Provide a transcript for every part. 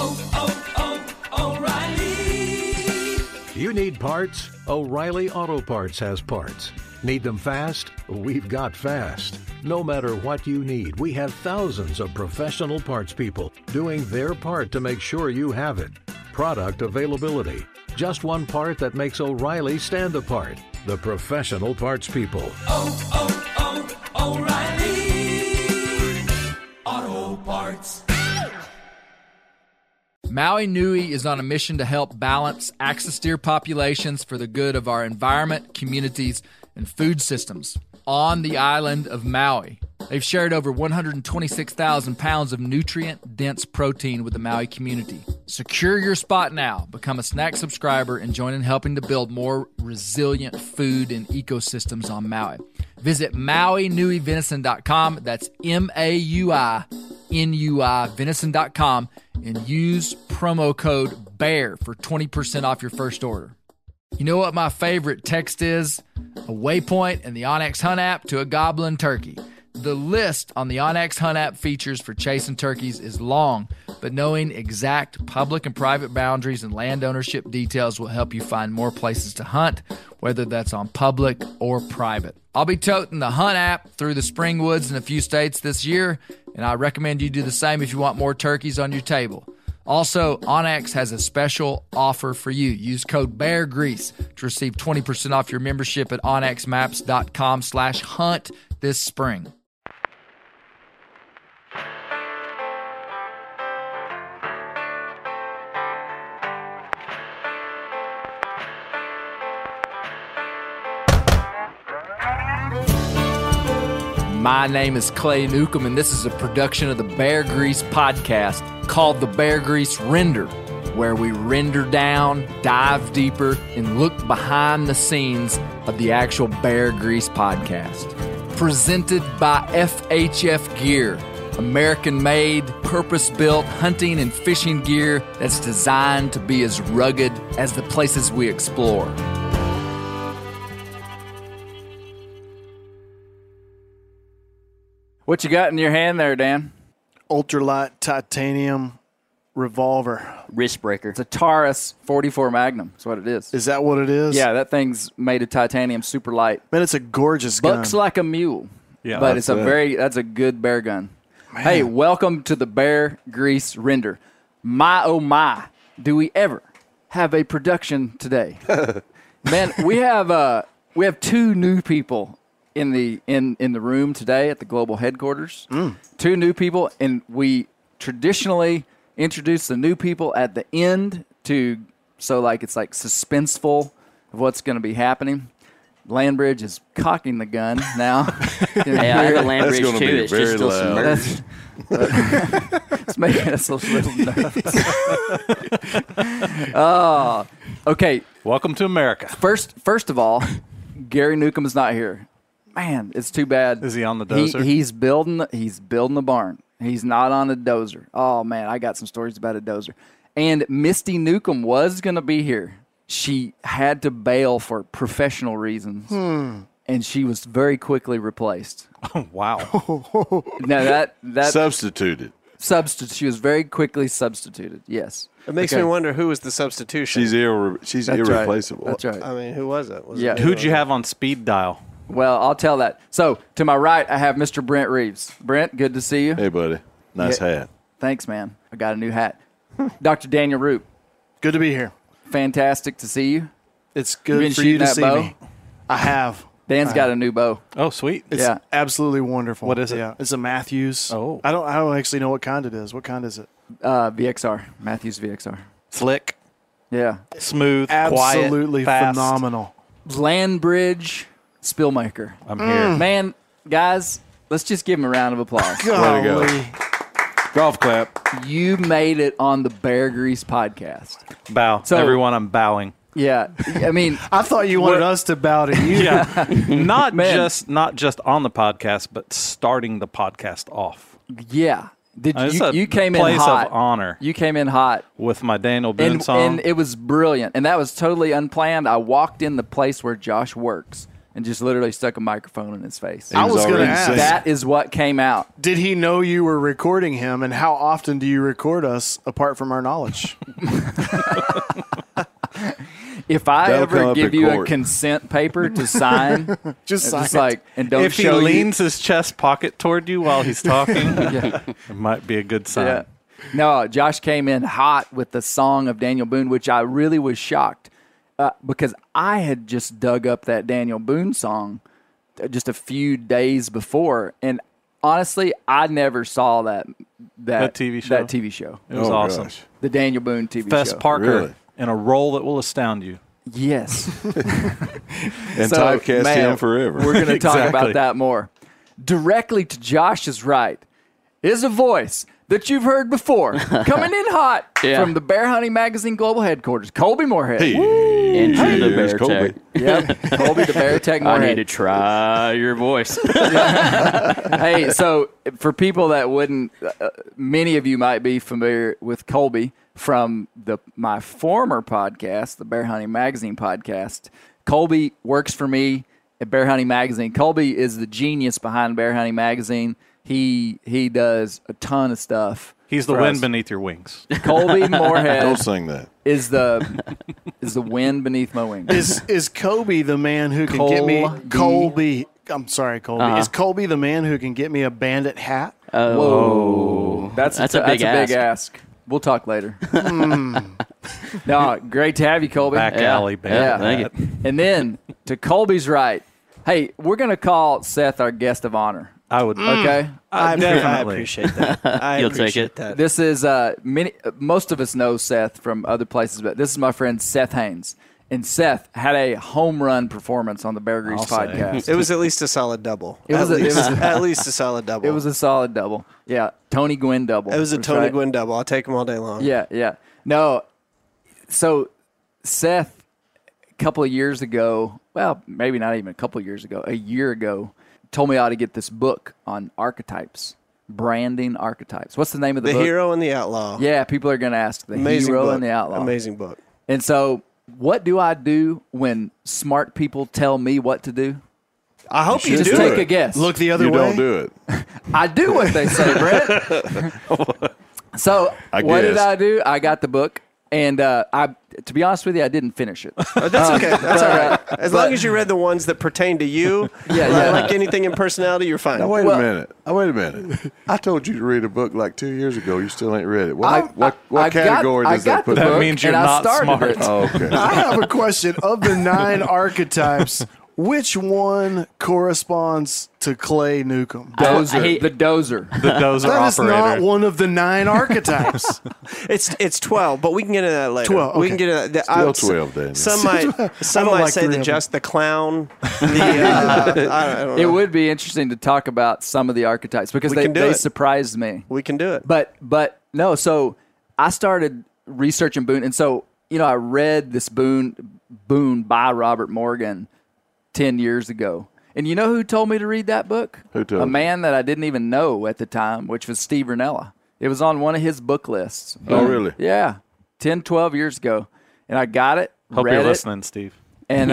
O'Reilly. You need parts? O'Reilly Auto Parts has parts. Need them fast? We've got fast. No matter what you need, we have thousands of professional parts people doing their part to make sure you have it. Product availability. Just one part that makes O'Reilly stand apart. The professional parts people. O'Reilly Auto Parts. Maui Nui is on a mission to help balance axis deer populations for the good of our environment, communities, and food systems on the island of Maui. They've shared over 126,000 pounds of nutrient-dense protein with the Maui community. Secure your spot now. Become a snack subscriber and join in helping to build more resilient food and ecosystems on Maui. Visit MauiNuiVenison.com. That's MAUINUI venison.com and use promo code BEAR for 20% off your first order. You know what my favorite text is? A waypoint in the onX Hunt app to a goblin turkey. The list on the onX Hunt app features for chasing turkeys is long, but knowing exact public and private boundaries and land ownership details will help you find more places to hunt, whether that's on public or private. I'll be toting the Hunt app through the spring woods in a few states this year, and I recommend you do the same if you want more turkeys on your table. Also, onX has a special offer for you. Use code BEARGREASE to receive 20% off your membership at onxmaps.com/hunt this spring. My name is Clay Newcomb, and this is a production of the Bear Grease podcast called the Bear Grease Render, where we render down, dive deeper, and look behind the scenes of the actual Bear Grease podcast. Presented by FHF Gear, American-made, purpose-built hunting and fishing gear that's designed to be as rugged as the places we explore. What you got in your hand there, Dan? Ultralight titanium revolver. Wrist breaker. It's a Taurus 44 Magnum. That's what it is. Is that what it is? Yeah, that thing's made of titanium, super light. Man, it's a gorgeous gun. Bucks like a mule. Yeah, but that's a good bear gun. Man. Hey, welcome to the Bear Grease Render. My oh my, do we ever have a production today? Man, we have two new people in the room today at the global headquarters. Two new people, and we traditionally introduce the new people at the end it's like suspenseful of what's going to be happening. Landbridge is cocking the gun now. Hey, I have a Landbridge too. It's just still submerged. It's making us a little nuts. Okay. Welcome to America. First of all, Gary Newcomb is not here. Man, it's too bad. Is he on the dozer? He's building the barn. He's not on a dozer. Oh man, I got some stories about a dozer. And Misty Newcomb was going to be here. She had to bail for professional reasons, and she was very quickly replaced. Oh, wow. Now that substituted. She was very quickly substituted. Yes. It makes me wonder who was the substitution. She's irreplaceable. That's right. I mean, who was it? Who'd you have on speed dial? Well, I'll tell that. So, to my right, I have Mr. Brent Reeves. Brent, good to see you. Hey, buddy. Nice hat. Thanks, man. I got a new hat. Dr. Daniel Roop. Good to be here. Fantastic to see you. It's good for you to see bow? me. I have. Dan's got a new bow. Oh, sweet. It's absolutely wonderful. What is it? Yeah, it's a Matthews. Oh. I don't actually know what kind it is. What kind is it? VXR. Matthews VXR. Slick. Yeah. Smooth. Absolutely quiet, fast. phenomenal. Landbridge Spillmaker. I'm here. Man, guys, let's just give him a round of applause. Way to go. Golf clap. You made it on the Bear Grease podcast. Bow. So- Everyone, I'm bowing. Yeah, I mean, I thought you wanted us to bow to you. Yeah. not Man. just on the podcast, but starting the podcast off. yeah. It's a You came in place hot. of honor You came in hot. with my Daniel Boone And song. it was brilliant. And that was totally unplanned. I walked in the place where Josh works. and just literally stuck a microphone in his face. I was going to ask. That is what came out. Did he know you were recording him, and how often do you record us apart from our knowledge? If I ever give you a consent paper to sign, just sign and don't if show he leans his chest pocket toward you while he's talking, it might be a good sign. Yeah. No, Josh came in hot with the song of Daniel Boone, which I really was shocked because I had just dug up that Daniel Boone song just a few days before, and honestly, I never saw that TV show. That TV show. It was awesome. Gosh. The Daniel Boone TV Fess show. Parker Really? in a role that will astound you. Yes. And So, typecast man, him forever. We're going to talk Exactly. about that more. Directly to Josh's right is a voice that you've heard before, coming in hot from the Bear Hunting Magazine Global Headquarters, Colby Moorhead. Andrew the Bear Colby. Tech. Yep, Colby the Bear Tech I Moorhead. need to try your voice. Hey, so for people that wouldn't, many of you might be familiar with Colby from my former podcast, the Bear Hunting Magazine podcast. Colby works for me at Bear Hunting Magazine. Colby is the genius behind Bear Hunting Magazine. He does a ton of stuff. He's the for wind us. beneath your wings. Colby Moorhead Don't sing that. is the wind beneath my wings. Is Colby the man who can get me Colby. I'm sorry, Colby. Is Colby the man who can get me a bandit hat? Whoa, that's a big ask. We'll talk later. No, great to have you, Colby. Back alley, baby. Yeah. Thank you. And then to Colby's right, hey, we're going to call Seth our guest of honor. I would. Okay. I Definitely. appreciate that. You'll take appreciate it. That. This is most of us know Seth from other places, but this is my friend Seth Haynes. And Seth had a home run performance on the Bear Grease I'll say. podcast. It was at least a solid double. It was at least a solid double. It was a solid double. Yeah, Tony Gwynn double. It was a That's Tony right. Gwynn double. I'll take him all day long. Yeah. No, so Seth, a couple of years ago, well, maybe not even a couple of years ago, a year ago, told me I ought to get this book on archetypes, branding archetypes. What's the name of the The book? Hero and the Outlaw. Yeah, people are going to ask. The Amazing Hero book. and the Outlaw. Amazing book. And so what do I do when smart people tell me what to do? I hope you Just do take it. a guess. Look the other You way. don't do it. I do what they say, Brett. So what did guess. I do? I got the book, and to be honest with you, I didn't finish it. That's okay. That's all right. As long as you read the ones that pertain to you, Yeah. like anything in personality, you're fine. Now, wait Well- a minute. Wait a minute. I told you to read a book like 2 years ago. You still ain't read it. I What got- category I does got that put the that? That book, means you're and I not started smart. it. Oh, okay. I have a question. Of the 9 archetypes, which one corresponds to Clay Newcomb? Dozer, the dozer. The dozer That is operator. not one of the 9 archetypes. It's 12, but we can get into that later. 12, We can okay. get into that. Still 12, Daniel. Some might don't like say 3 that of just the clown. I don't know. It would be interesting to talk about some of the archetypes because We can do they it. surprised me. We can do it. But no, so I started researching Boone, and so I read this Boone by Robert Morgan 10 years ago. And you know who told me to read that book? Who told A you? man that I didn't even know at the time, which was Steve Ranella. It was on one of his book lists. Oh, really? Yeah, 10, 12 years ago. And I got it, Hope read you're it, listening, Steve. and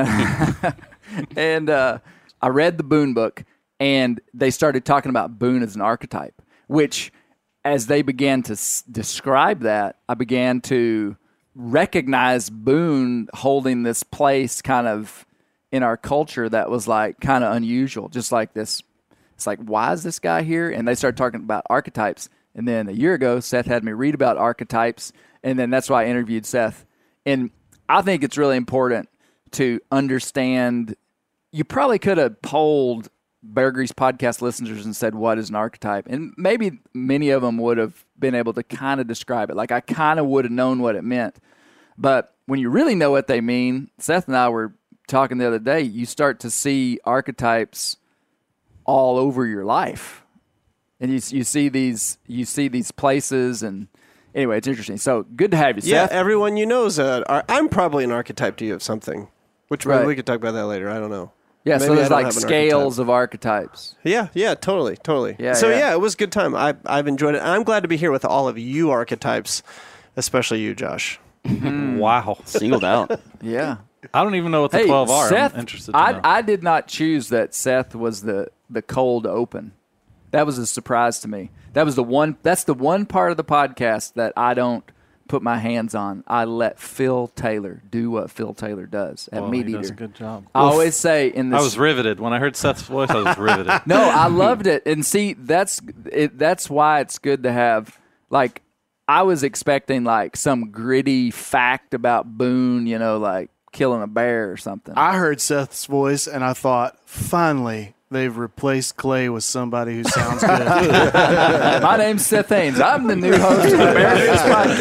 I read the Boone book, and they started talking about Boone as an archetype, which as they began to describe that, I began to recognize Boone holding this place kind of in our culture that was like kind of unusual, just like this. It's like, why is this guy here? And they started talking about archetypes. And then a year ago, Seth had me read about archetypes, and then that's why I interviewed Seth. And I think it's really important to understand. You probably could have polled Bear Grease podcast listeners and said, what is an archetype? And maybe many of them would have been able to kind of describe it. Like I kind of would have known what it meant. But when you really know what they mean, Seth and I were talking the other day, you start to see archetypes all over your life. And you see these places, and anyway, it's interesting. So good to have you, Yeah, Seth. everyone you know is I'm probably an archetype to you of something, which maybe Right. we could talk about that later. I don't know. Yeah, so Maybe I there's don't like have an scales of archetypes. Yeah, totally. Yeah, So yeah. it was a good time. I've enjoyed it. And I'm glad to be here with all of you archetypes, especially you, Josh. Wow. Singled out. Yeah. I don't even know what the 12 are. Seth, I'm interested to know. I did not choose that Seth was the cold open. That was a surprise to me. That's the one part of the podcast that I don't put my hands on. I let Phil Taylor do what Phil Taylor does at Meat he Eater. does a good job. I always say in this. I was riveted when I heard Seth's voice. I was riveted. No, I loved it, and see, that's why it's good to have. Like, I was expecting like some gritty fact about Boone, like killing a bear or something. I heard Seth's voice, and I thought, finally, they've replaced Clay with somebody who sounds good. My name's Seth Haynes. I'm the new host of the Bear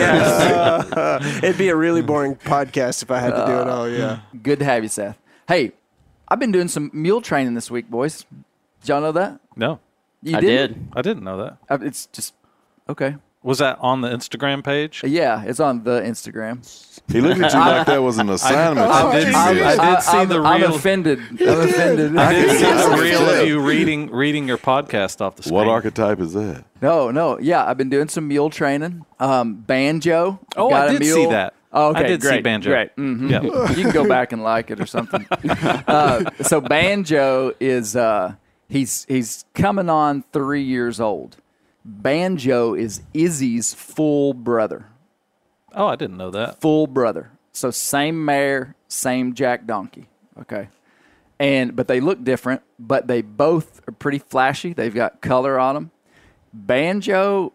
Podcast. It'd be a really boring podcast if I had to do it all, yeah. Good to have you, Seth. Hey, I've been doing some mule training this week, boys. Did y'all know that? No. You I did. I didn't know that. It's just, okay. Was that on the Instagram page? Yeah, it's on the Instagram. He looked at you like that was an assignment. I did see the I'm reel. offended. I'm offended. I did see the reel of you reading your podcast off the screen. What archetype is that? No. Yeah, I've been doing some mule training. Banjo. Oh, got I a did see mule. that. Oh, okay, I did great, see Banjo. Great. Mm-hmm. Yeah. You can go back and like it or something. So Banjo is he's coming on 3 years old. Banjo is Izzy's full brother. Oh, I didn't know that. Full brother. So same mare, same jack donkey. Okay. But they look different, but they both are pretty flashy. They've got color on them. Banjo,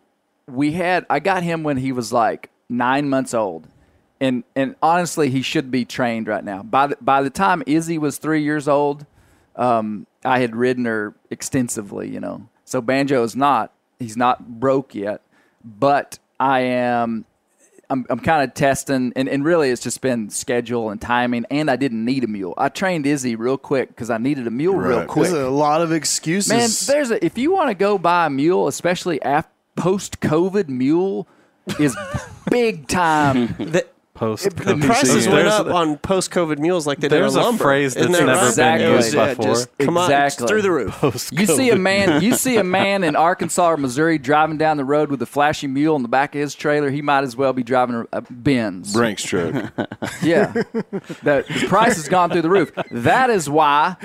I got him when he was like 9 months old. And honestly, he should be trained right now. By the time Izzy was 3 years old, I had ridden her extensively, So Banjo is not. He's not broke yet, but I'm kind of testing, and really it's just been schedule and timing, and I didn't need a mule. I trained Izzy real quick because I needed a mule real quick. There's a lot of excuses. Man, if you want to go buy a mule, especially post-COVID, mule is big time. The prices went up on post-COVID mules like they did on lumber. There's a phrase that's never Exactly. been used before. Come on, it's through the roof. You see a man in Arkansas or Missouri driving down the road with a flashy mule in the back of his trailer. He might as well be driving a Benz. Brinks truck. Yeah, the price has gone through the roof. That is why,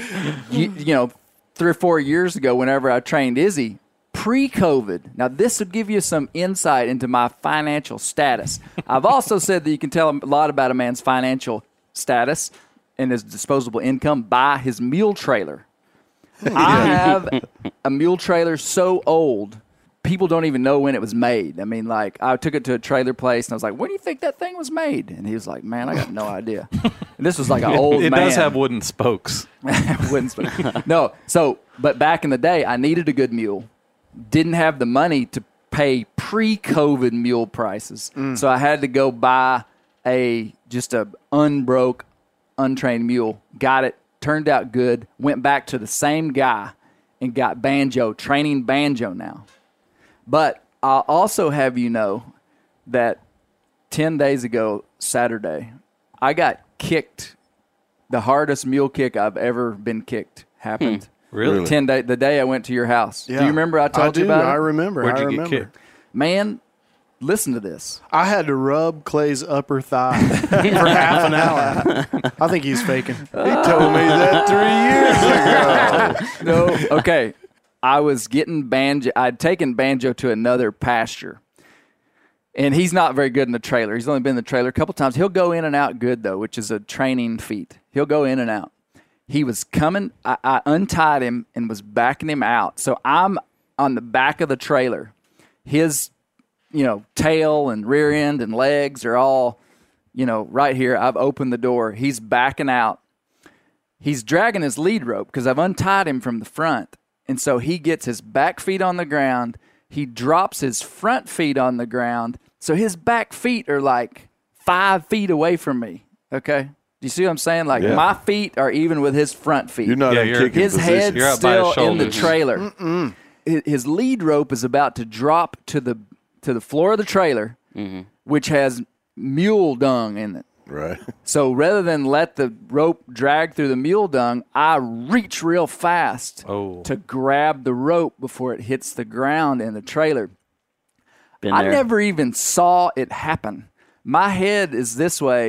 3 or 4 years ago, whenever I trained Izzy, pre-COVID. Now, this would give you some insight into my financial status. I've also said that you can tell a lot about a man's financial status and his disposable income by his mule trailer. I have a mule trailer so old, people don't even know when it was made. I mean, like, I took it to a trailer place, and I was like, when do you think that thing was made? And he was like, man, I got no idea. And this was like an old man. It does have wooden spokes. No, but back in the day, I needed a good mule. Didn't have the money to pay pre-COVID mule prices. So I had to go buy just a unbroke, untrained mule. Got it, turned out good, went back to the same guy and got Banjo, training Banjo now. But I'll also have you know that 10 days ago, Saturday, I got kicked. The hardest mule kick I've ever been kicked happened. Really? The day I went to your house. Yeah. Do you remember I told you about it? I remember. Where'd you get kicked? Man, listen to this. I had to rub Clay's upper thigh for half an hour. I think he's faking. He told me that 3 years ago. No, okay. I was getting Banjo. I'd taken Banjo to another pasture. And he's not very good in the trailer. He's only been in the trailer a couple times. He'll go in and out good, though, which is a training feat. He'll go in and out. He was coming. I untied him and was backing him out. So I'm on the back of the trailer. His, tail and rear end and legs are all, right here. I've opened the door. He's backing out. He's dragging his lead rope because I've untied him from the front. And so he gets his back feet on the ground. He drops his front feet on the ground. So his back feet are like 5 feet away from me. Okay? Do you see what I'm saying? Like, my feet are even with his front feet. You're not in kicking his position. head's You're out by his still in the shoulders. trailer. His lead rope is about to drop to the floor of the trailer, which has mule dung in it. Right. So rather than let the rope drag through the mule dung, I reach real fast to grab the rope before it hits the ground in the trailer. I never even saw it happen. My head is this way,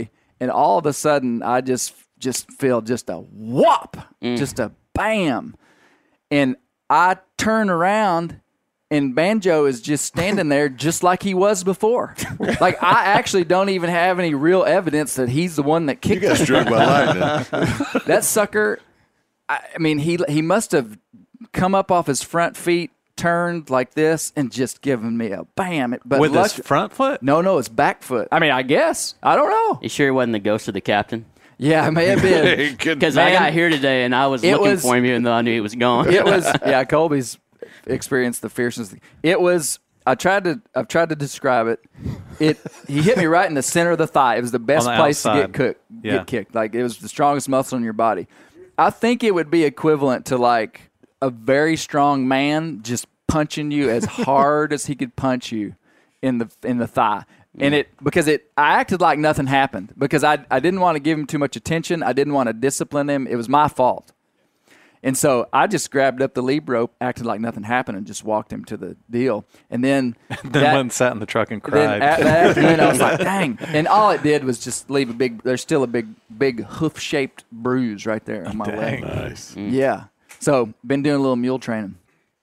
and all of a sudden I just feel just a whop, just a bam. And I turn around and Banjo is just standing there just like he was before. Like, I actually don't even have any real evidence that he's the one that kicked You got him. struck by lightning. That sucker, I mean, he must have come up off his front feet, turned like this, and just given me a bam. But with his front foot? No, it's back foot. I mean, I guess. I don't know. You sure he wasn't the ghost of the captain? Yeah, it may have been. Because I got here today and I was looking for him even though I knew he was gone. It was, yeah, Colby's experienced the fierceness. It was, I've tried to describe it. He hit me right in the center of the thigh. It was the best place outside. to get kicked. Like, it was the strongest muscle in your body. I think it would be equivalent to like a very strong man just punching you as hard as he could punch you in the thigh. And I acted like nothing happened because I didn't want to give him too much attention. I didn't want to discipline him. It was my fault. And so I just grabbed up the lead rope, acted like nothing happened, and just walked him to the deal. And then went and sat in the truck and cried. That afternoon, I was like, dang. And all it did was just leave there's still a big hoof-shaped bruise right there on my leg. Nice. Yeah. So been doing a little mule training.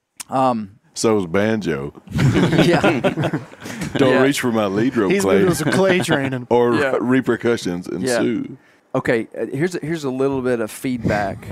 So is Banjo. Yeah. Don't reach for my lead rope, He's Clay. been doing some clay training. Or repercussions ensue. Okay, here's a little bit of feedback.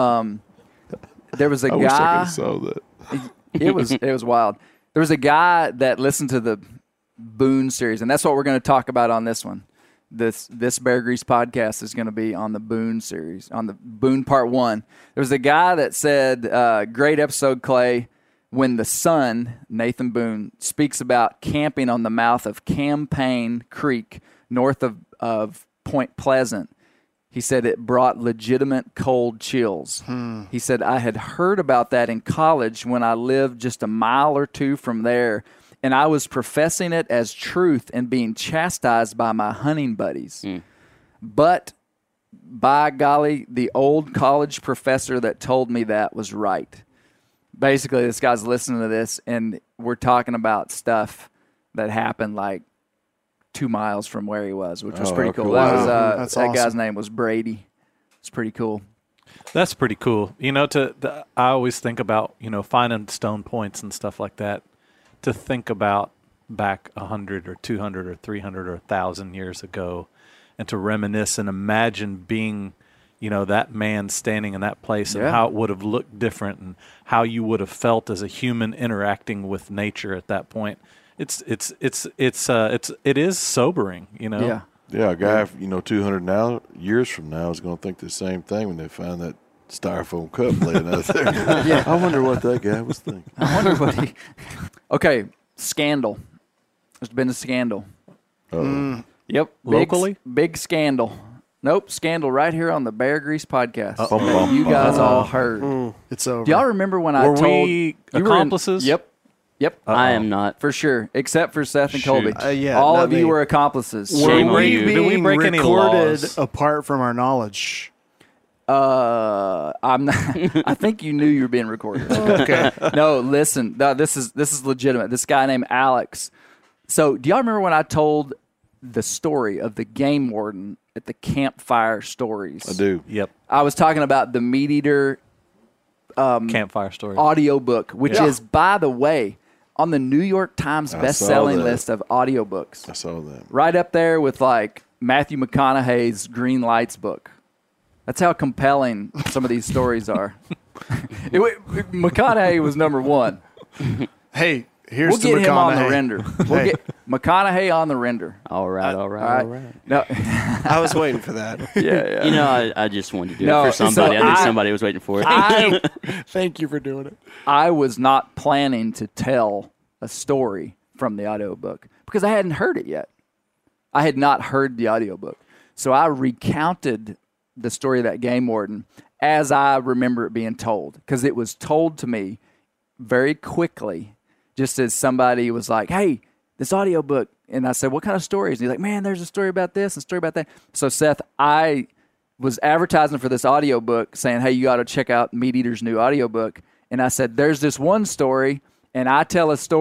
There was a I wish I could guy. have saw that. It was wild. There was a guy that listened to the Boone series, and that's what we're going to talk about on this one. This Bear Grease podcast is going to be on the Boone series, on the Boone Part 1. There was a guy that said, great episode, Clay, when the son, Nathan Boone, speaks about camping on the mouth of Campaign Creek north of Point Pleasant. He said it brought legitimate cold chills. He said, I had heard about that in college when I lived just a mile or two from there, and I was professing it as truth and being chastised by my hunting buddies. But, by golly, the old college professor that told me that was right. Basically, this guy's listening to this, and we're talking about stuff that happened like 2 miles from where he was, which was pretty cool. cool. That was That's that guy's awesome. name was Brady. It's pretty cool. That's pretty cool. You know, I always think about, finding stone points and stuff like that, to think about back 100 or 200 or 300 or 1,000 years ago, and to reminisce and imagine being, that man standing in that place and how it would have looked different and how you would have felt as a human interacting with nature at that point. It is sobering, Yeah. Yeah, a guy, 200 years from now is going to think the same thing when they find that styrofoam cup laying out there. Yeah. I wonder what that guy was thinking. I wonder what he. Okay, scandal. There's been a scandal. Yep. Locally? Big scandal. Nope, scandal right here on the Bear Grease podcast. Uh-oh. You guys all heard. It's over. Do y'all remember when I Were told we you accomplices? Yep. I am not. For sure, except for Seth and Colby. yeah, all not of you me. were accomplices. Shame Were on we you. being Did we break any recorded laws? apart from our knowledge? I'm not. I think you knew you were being recorded. Okay. No, listen. This is legitimate. This guy named Alex. So, do y'all remember when I told the story of the game warden at the campfire stories? I do. Yep. I was talking about the Meat Eater Campfire story. audiobook, which is, by the way, on the New York Times I best-selling saw that. list of audiobooks. I saw that. Right up there with like Matthew McConaughey's Green Lights book. That's how compelling some of these stories are. McConaughey was number one. Hey, here's We'll to get him on the McConaughey. render. We'll get McConaughey on the render. All right. All right. No, I was waiting for that. yeah. I just wanted to do No, it for somebody. so I think I- somebody was waiting for it. Thank you for doing it. I was not planning to tell a story from the audiobook because I hadn't heard it yet. I had not heard the audiobook. So I recounted the story of that game warden as I remember it being told, because it was told to me very quickly, just as somebody was like, hey, this audiobook. And I said, what kind of stories? And he's like, man, there's a story about this and a story about that. So, Seth, I was advertising for this audiobook saying, hey, you got to check out Meat Eater's new audiobook. And I said, there's this one story, and I tell a story,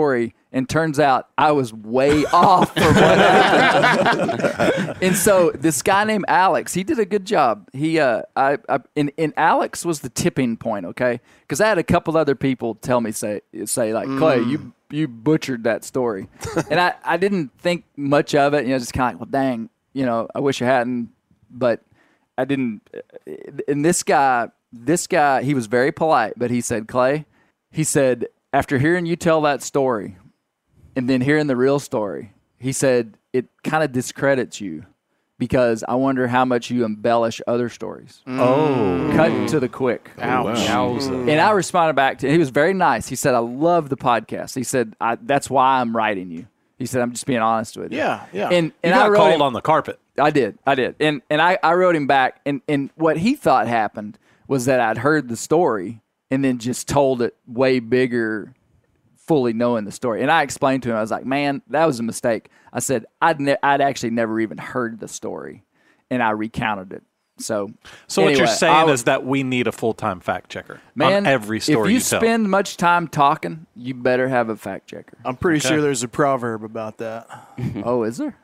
And turns out I was way off from what happened. And so this guy named Alex, he did a good job. He, and Alex was the tipping point, okay? Because I had a couple other people tell me, say like, Clay, you butchered that story. And I didn't think much of it. Just kind of like, well, dang, I wish I hadn't. But I didn't. And this guy, he was very polite, but he said, Clay, he said, after hearing you tell that story, and then hearing the real story, he said, it kind of discredits you because I wonder how much you embellish other stories. Oh. Cut to the quick. Ouch. Wow. And I responded back to him. He was very nice. He said, I love the podcast. He said, that's why I'm writing you. He said, I'm just being honest with you. Yeah. And You I got wrote called him, on the carpet. I did. And I wrote him back. And what he thought happened was that I'd heard the story and then just told it way bigger, fully knowing the story. And I explained to him, I was like, man, that was a mistake. I said, I'd actually never even heard the story, and I recounted it. So what you're saying is that we need a full-time fact checker on every story if you tell. spend much time talking, you better have a fact checker. I'm pretty sure there's a proverb about that. Oh, is there?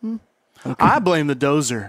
I blame the dozer.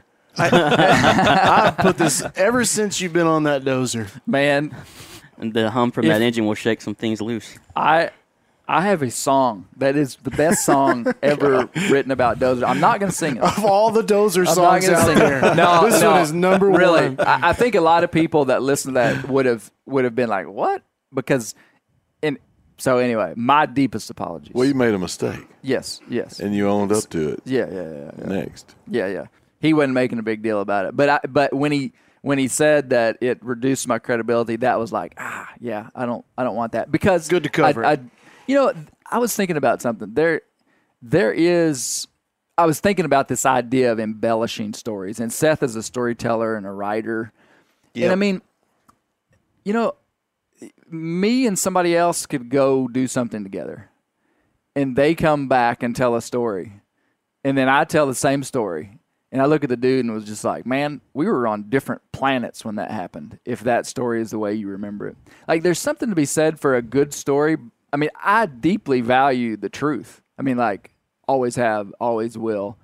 I've put this ever since you've been on that dozer. Man, And the hum from that engine will shake some things loose. I have a song that is the best song ever written about Dozer. I'm not going to sing it. Of all the dozer I'm not songs gonna out sing there, it. No, this one is number really. one. I think a lot of people that listen to that would have been like, "What?" Because, so anyway, my deepest apologies. Well, you made a mistake, Yes. and you owned up to it. Yeah. Next. Yeah. He wasn't making a big deal about it, but when he said that it reduced my credibility, that was like, I don't want that, because Good to cover it. I was thinking about something. I was thinking about this idea of embellishing stories, and Seth is a storyteller and a writer. Yep. And I mean, me and somebody else could go do something together, and they come back and tell a story, and then I tell the same story. And I look at the dude and was just like, man, we were on different planets when that happened, if that story is the way you remember it. Like, there's something to be said for a good story. I mean, I deeply value the truth. I mean, like, always have, always will.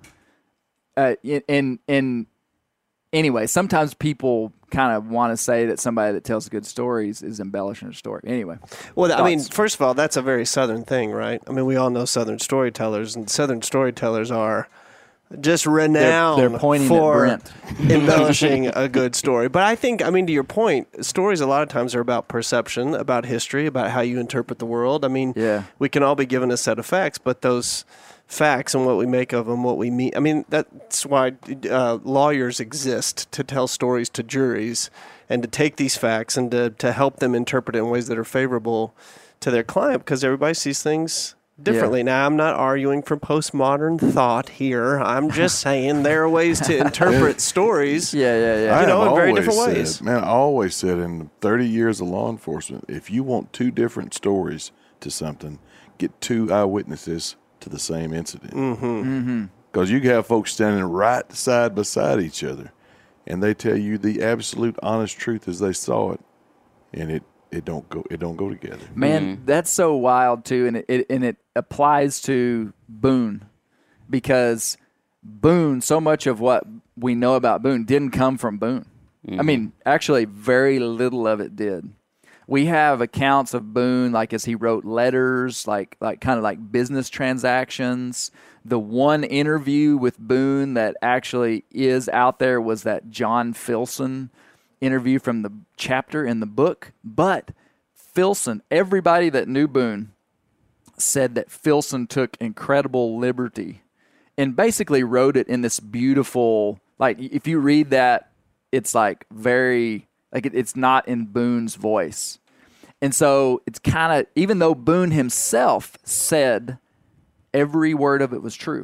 And anyway, sometimes people kind of want to say that somebody that tells good stories is embellishing a story. Anyway. Well, I mean, first of all, that's a very Southern thing, right? I mean, we all know Southern storytellers, and Southern storytellers are just renowned they're pointing for at Brent. embellishing a good story. But I think, to your point, stories a lot of times are about perception, about history, about how you interpret the world. I mean, we can all be given a set of facts, but those facts and what we make of them, what we mean. I mean, that's why lawyers exist, to tell stories to juries and to take these facts and to help them interpret it in ways that are favorable to their client, because everybody sees things differently. Yeah. Now, I'm not arguing for postmodern thought here. I'm just saying there are ways to interpret stories. Yeah. In very different ways. I always said in 30 years of law enforcement, if you want two different stories to something, get two eyewitnesses to the same incident. Because you can have folks standing right side by side each other, and they tell you the absolute honest truth as they saw it, and it don't go together. Man, that's so wild too, and it applies to Boone, because Boone, so much of what we know about Boone didn't come from Boone. I mean, actually, very little of it did. We have accounts of Boone, like as he wrote letters, like kind of like business transactions. The one interview with Boone that actually is out there was that John Filson interview from the chapter in the book. But Filson, everybody that knew Boone said that Filson took incredible liberty and basically wrote it in this beautiful, like, if you read that, it's like very, like it's not in Boone's voice. And so it's kind of, even though Boone himself said every word of it was true,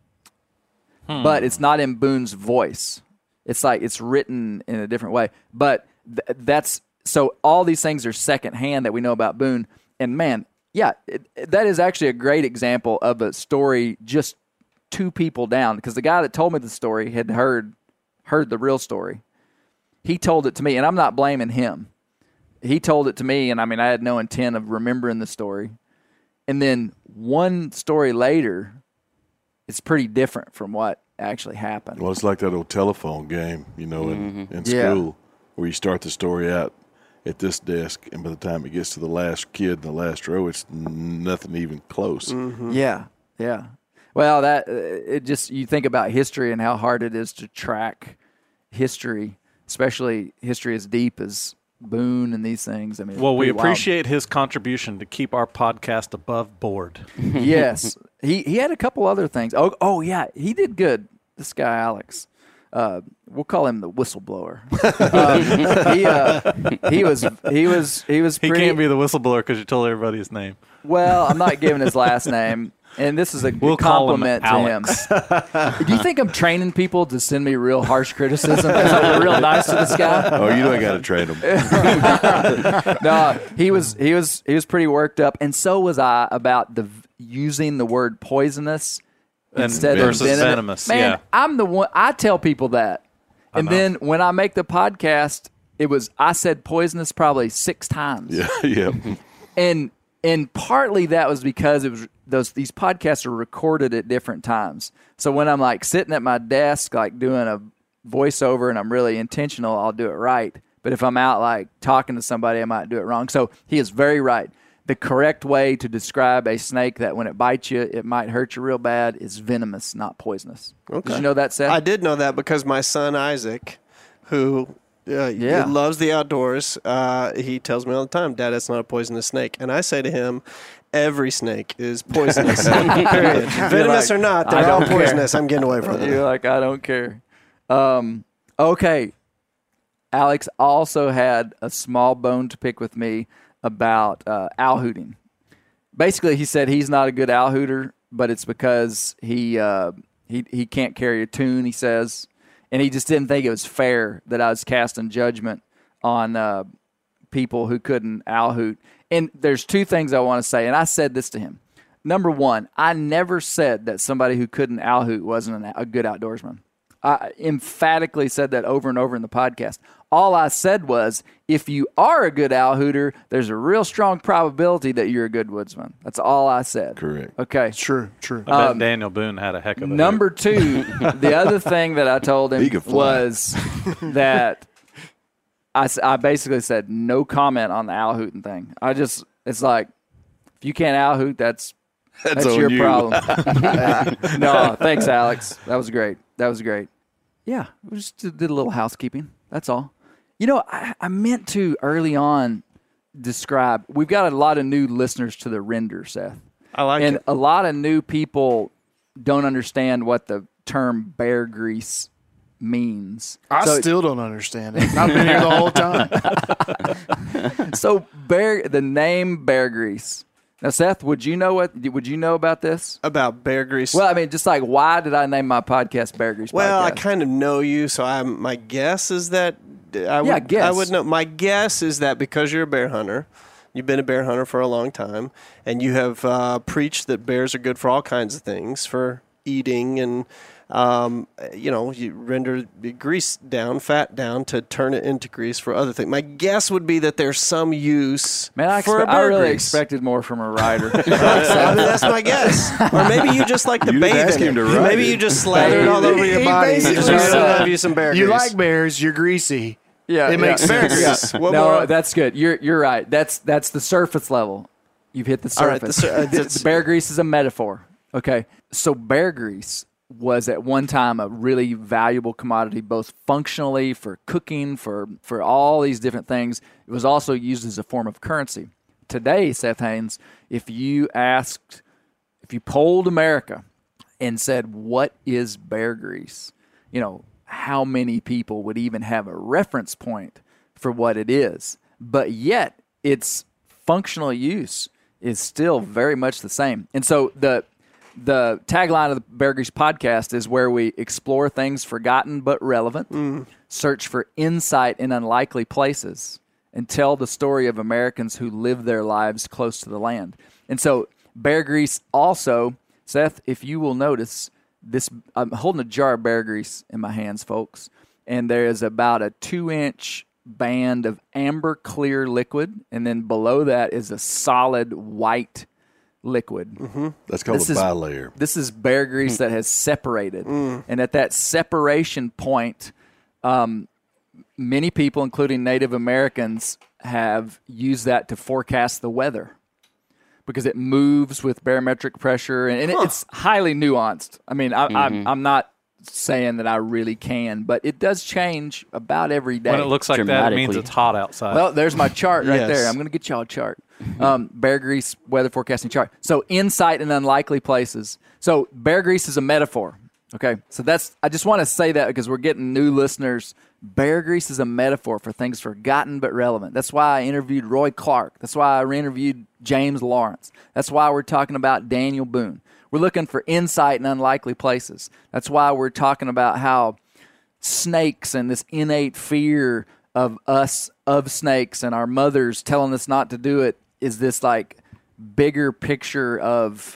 but it's not in Boone's voice. It's like it's written in a different way. But that's, so all these things are secondhand that we know about Boone. And man, that is actually a great example of a story just two people down, because the guy that told me the story had heard the real story. He told it to me, and I'm not blaming him. He told it to me, and I mean, I had no intent of remembering the story. and then one story later, it's pretty different from what actually happened. Well, it's like that old telephone game, in school, where you start the story out at this desk, and by the time it gets to the last kid in the last row, it's nothing even close. Mm-hmm. Yeah. Well, you think about history and how hard it is to track history, especially history as deep as Boone and these things. I mean, well, we appreciate his contribution to keep our podcast above board. Yes, he had a couple other things. Oh yeah, he did good. This guy Alex, we'll call him the whistleblower. He was He pretty, can't be the whistleblower because you told everybody his name. Well, I'm not giving his last name. And this is a compliment to him. Do you think I'm training people to send me real harsh criticism? I'm real nice to this guy. Oh, I got to train him. No, he was pretty worked up, and so was I about using the word poisonous instead of venomous. Man, I'm the one. I tell people that, and then when I make the podcast, I said poisonous probably 6 times. Yeah. And partly that was because these podcasts are recorded at different times. So when I'm like sitting at my desk, like doing a voiceover and I'm really intentional, I'll do it right. But if I'm out like talking to somebody, I might do it wrong. So he is very right. The correct way to describe a snake that when it bites you, it might hurt you real bad is venomous, not poisonous. Okay. Did you know that, Seth? I did know that because my son Isaac, who loves the outdoors, he tells me all the time, Dad, it's not a poisonous snake. And I say to him, every snake is poisonous. Period. Venomous or not, they're all poisonous. I'm getting away from it. You're like, I don't care. Okay. Alex also had a small bone to pick with me about owl hooting. Basically, he said he's not a good owl hooter, but it's because he can't carry a tune, he says. And he just didn't think it was fair that I was casting judgment on people who couldn't owl hoot. And there's 2 things I want to say, and I said this to him. Number 1, I never said that somebody who couldn't owl hoot wasn't a good outdoorsman. I emphatically said that over and over in the podcast. All I said was, if you are a good owl hooter, there's a real strong probability that you're a good woodsman. That's all I said. Correct. Okay. True. I bet Daniel Boone had a heck of a Number hoot. 2, the other thing that I told him was that I basically said no comment on the owl hooting thing. It's like, if you can't owl hoot, that's your problem. No, thanks, Alex. That was great. Yeah, we just did a little housekeeping. That's all. I meant to early on describe. We've got a lot of new listeners to the Render, Seth. I like it. And a lot of new people don't understand what the term bear grease means. I still don't understand it. I've been here the whole time. So the name bear grease. Now, Seth, would you know about this? About bear grease? Well, I mean, just like, why did I name my podcast Bear Grease Well, Podcast? I kind of know you, so my guess is that I would know. My guess is that because you're a bear hunter, you've been a bear hunter for a long time, and you have preached that bears are good for all kinds of things, for eating and you render the grease down, fat down to turn it into grease for other things. My guess would be that there's some use for I really grease. expected more from a writer. That's my guess. Or maybe you just like to bathe in it. Maybe you just slather it all over your body. You just love you some bear grease. You like bears, you're greasy. Yeah, it makes bear sense. grease. No, that's good. You're right. That's the surface level. You've hit the surface. All right, the bear grease is a metaphor. Okay, so bear grease was at one time a really valuable commodity, both functionally for cooking, for all these different things. It was also used as a form of currency. Today, Seth Haynes, if you polled America and said, what is bear grease? How many people would even have a reference point for what it is? But yet, its functional use is still very much the same. And so the tagline of the Bear Grease podcast is where we explore things forgotten but relevant, search for insight in unlikely places, and tell the story of Americans who live their lives close to the land. And so Bear Grease also, Seth, if you will notice, I'm holding a jar of Bear Grease in my hands, folks, and there is about a 2-inch band of amber clear liquid, and then below that is a solid white liquid. That's called a bilayer. This is bear grease that has separated. And at that separation point, many people, including Native Americans, have used that to forecast the weather because it moves with barometric pressure, and it's highly nuanced. I mean, I'm not saying that I really can, but it does change about every day. When it looks like that, it means it's hot outside. Well, there's my chart right there. I'm going to get y'all a chart. Bear grease weather forecasting chart. So insight in unlikely places. So bear grease is a metaphor. Okay, so I just want to say that because we're getting new listeners. Bear grease is a metaphor for things forgotten but relevant. That's why I interviewed Roy Clark. That's why I interviewed James Lawrence. That's why we're talking about Daniel Boone. We're looking for insight in unlikely places. That's why we're talking about how snakes and this innate fear of snakes and our mothers telling us not to do it is this like bigger picture of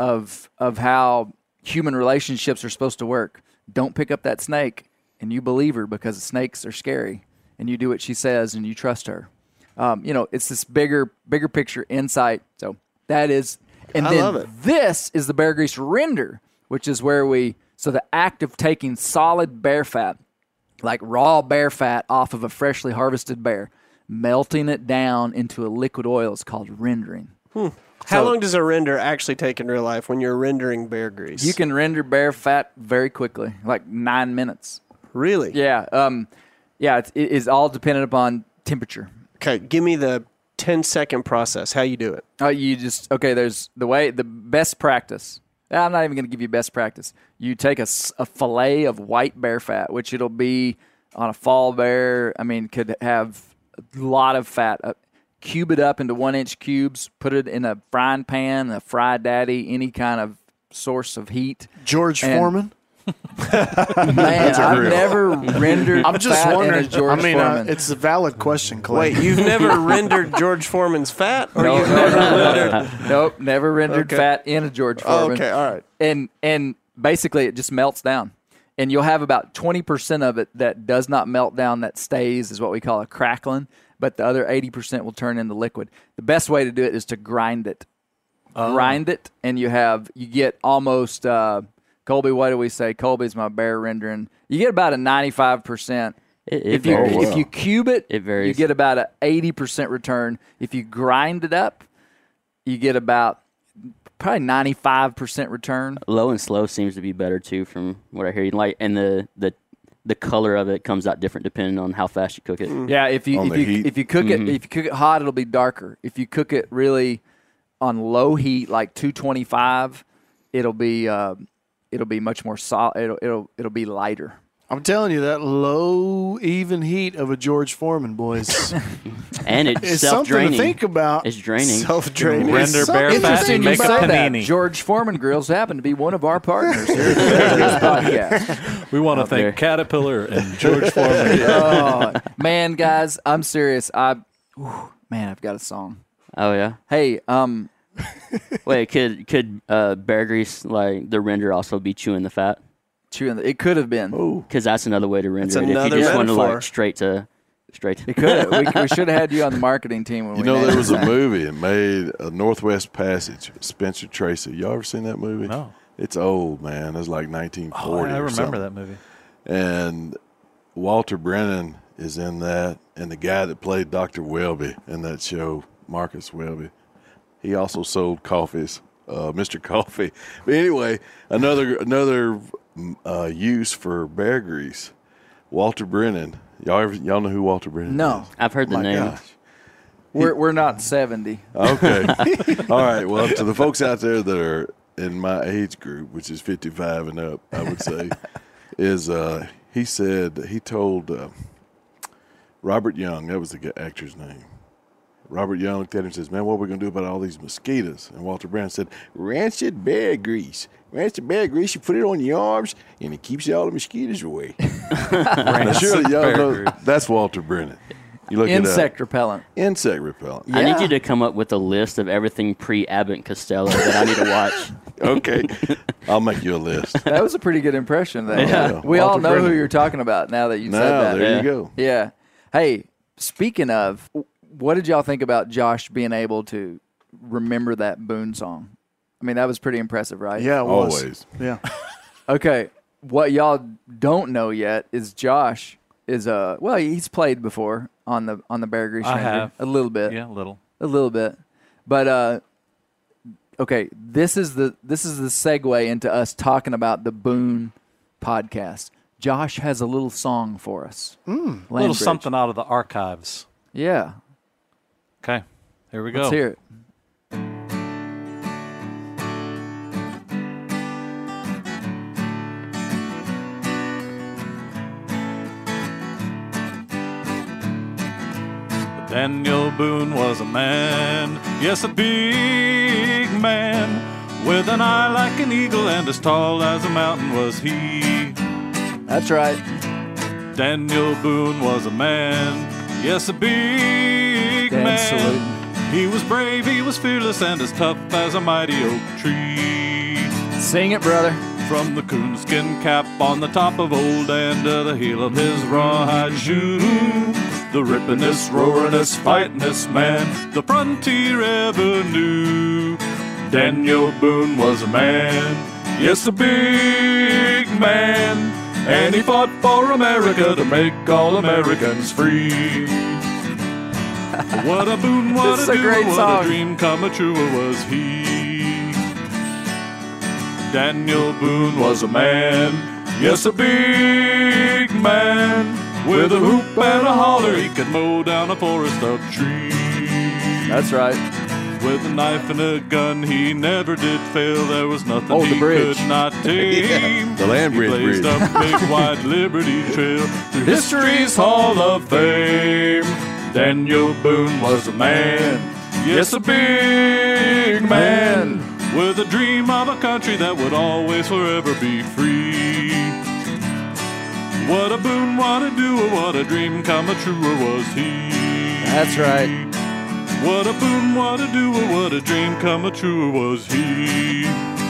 how human relationships are supposed to work. Don't pick up that snake and you believe her because the snakes are scary and you do what she says and you trust her. It's this bigger picture insight. So that is, and I love it. This is the bear grease render, which is where the act of taking solid bear fat, like raw bear fat off of a freshly harvested bear, melting it down into a liquid oil is called rendering. How long does a render actually take in real life when you're rendering bear grease? You can render bear fat very quickly, like 9 minutes. Really? Yeah. It is all dependent upon temperature. Okay, give me the 10-second process. How you do it? There's the best practice. I'm not even going to give you best practice. You take a fillet of white bear fat, which it'll be on a fall bear. I mean, could have a lot of fat. Cube it up into 1-inch cubes. Put it in a frying pan, a fry daddy, any kind of source of heat. George Foreman. Man, I've never rendered. I'm just fat wondering. In a George Foreman. It's a valid question, Clay. Wait, you've never rendered George Foreman's fat, or No, you've never rendered? Nope, never rendered fat in a George Foreman. Okay, all right. And basically, it just melts down, and you'll have about 20% of it that does not melt down, that stays, is what we call a crackling. But the other 80% will turn into liquid. The best way to do it is to grind it. Grind it, and you get almost. Colby, what do we say? Colby's my bear rendering. You get about a 95%. If you cube it varies. You get about an 80% return. If you grind it up, you get about probably 95% return. Low and slow seems to be better too, from what I hear. Like, and the color of it comes out different depending on how fast you cook it. Yeah, if you cook it hot, it'll be darker. If you cook it really on low heat, like 225, it'll be much more solid. It'll be lighter. I'm telling you, that low, even heat of a George Foreman, boys. And it's self-draining. Something to think about. It's draining. Self-draining. Render bear fat and make a panini. George Foreman Grills happen to be one of our partners here at this podcast. We want to thank Caterpillar and George Foreman. Man, guys, I'm serious. I've got a song. Oh yeah. Hey, Wait, could bear grease, like the render, also be chewing the fat? It could have been. Because that's another way to render it. If another you just want to metaphor. like straight to. It could have. We should have had you on the marketing team when there was a movie that made a Northwest Passage. Spencer Tracy. Y'all ever seen that movie? No. It's old, man. It's like 1940. I remember something. that movie. And Walter Brennan is in that, and the guy that played Dr. Welby in that show, Marcus Welby, he also sold coffees, Mr. Coffee. But anyway, another use for bear grease. Walter Brennan. Y'all know who Walter Brennan is? I've heard the name. Gosh. We're not 70. Okay. All right. Well, to the folks out there that are in my age group, which is 55 and up, I would say, he told Robert Young, that was the actor's name. Robert Young looked at him and says, "Man, what are we going to do about all these mosquitoes?" And Walter Brennan said, "Rancid bear grease. Rancid bear grease, you put it on your arms, and it keeps all the mosquitoes away." Now, surely y'all know that's Walter Brennan. You look Insect repellent. Insect repellent. Yeah. I need you to come up with a list of everything pre-Abbott and Costello that I need to watch. Okay. I'll make you a list. That was a pretty good impression, though. Yeah. We all know Brennan. who you're talking about now that you said that. There you go. Yeah. Hey, speaking of, what did y'all think about Josh being able to remember that Boone song. I mean, that was pretty impressive, right? Yeah, it was. Always. Yeah. Okay, what y'all don't know yet is Josh is he's played before on the Bear Grease I Ranger. have. A little bit. Yeah, a little bit. But okay, this is the segue into us talking about the Boone podcast. Josh has a little song for us. A little something out of the archives. Yeah. Okay, here we go. Let's hear it. Daniel Boone was a man, yes, a big man, with an eye like an eagle and as tall as a mountain was he. That's right. Daniel Boone was a man, yes, a big Dan man. salute. He was brave, he was fearless, and as tough as a mighty oak tree. Sing it, brother. From the coonskin cap on the top of old Dan to the heel of his rawhide shoe, the rippin'est, roaring'est, fighting'est man the frontier ever knew. Daniel Boone was a man, yes, a big man, and he fought for America to make all Americans free. What a boon, what This is a a do, great what song. a dream come true was he. Daniel Boone was a man, yes, a big man, with a hoop and a holler, he could mow down a forest of trees. That's right. With a knife and a gun, he never did fail. There was nothing Oh, the he bridge. could not tame. The Land Bridge He blazed Bridge. a big wide Liberty Trail through history's Hall of Fame. Daniel Boone was a man, yes, a big man, with a dream of a country that would always forever be free. What a boon, what a doer, what a dream come a truer was he. That's right. What a boon, what a doer, what a dream come a truer was he.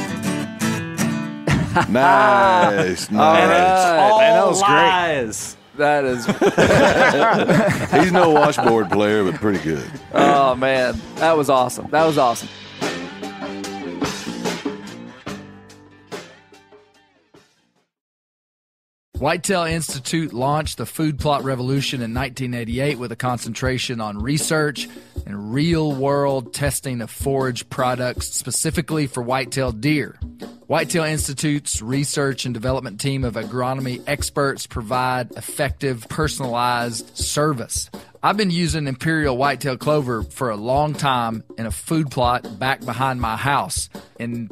Nice. And Nice. it's all Man, that was great. lies. That is. He's no washboard player, but pretty good. Oh man, that was awesome. That was awesome. Whitetail Institute launched the food plot revolution in 1988 with a concentration on research and real-world testing of forage products specifically for whitetail deer. Whitetail Institute's research and development team of agronomy experts provide effective, personalized service. I've been using Imperial Whitetail Clover for a long time in a food plot back behind my house. In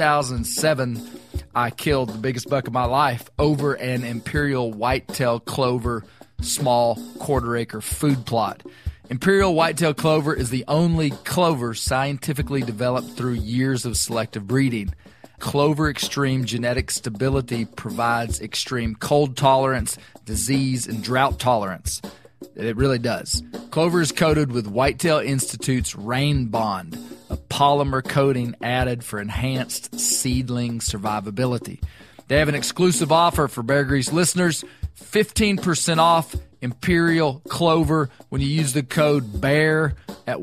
2007, I killed the biggest buck of my life over an Imperial Whitetail Clover small quarter-acre food plot. Imperial Whitetail Clover is the only clover scientifically developed through years of selective breeding. Clover Extreme genetic stability provides extreme cold tolerance, disease, and drought tolerance. It really does. Clover is coated with Whitetail Institute's Rain Bond, a polymer coating added for enhanced seedling survivability. They have an exclusive offer for Bear Grease listeners, 15% off Imperial Clover when you use the code BEAR at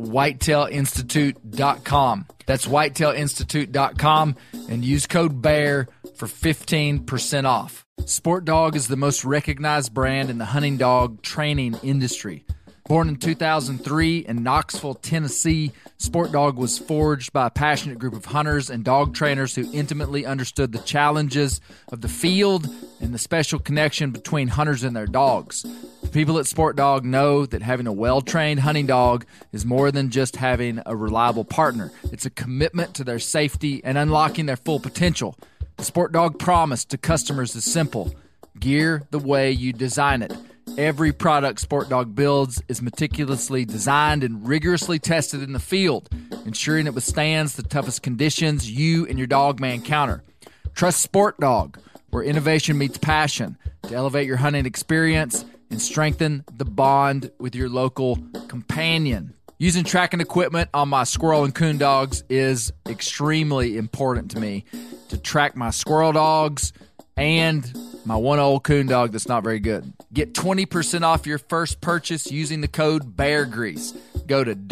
whitetailinstitute.com. That's whitetailinstitute.com and use code BEAR for 15% off. Sport Dog is the most recognized brand in the hunting dog training industry. Born in 2003 in Knoxville, Tennessee, Sport Dog was forged by a passionate group of hunters and dog trainers who intimately understood the challenges of the field and the special connection between hunters and their dogs. The people at Sport Dog know that having a well-trained hunting dog is more than just having a reliable partner. It's a commitment to their safety and unlocking their full potential. The Sport Dog promise to customers is simple: gear the way you design it. Every product Sport Dog builds is meticulously designed and rigorously tested in the field, ensuring it withstands the toughest conditions you and your dog may encounter. Trust Sport Dog, where innovation meets passion, to elevate your hunting experience and strengthen the bond with your local companion. Using tracking equipment on my squirrel and coon dogs is extremely important to me to track my squirrel dogs and my one old coon dog that's not very good. Get 20% off your first purchase using the code BEARGREASE. Go to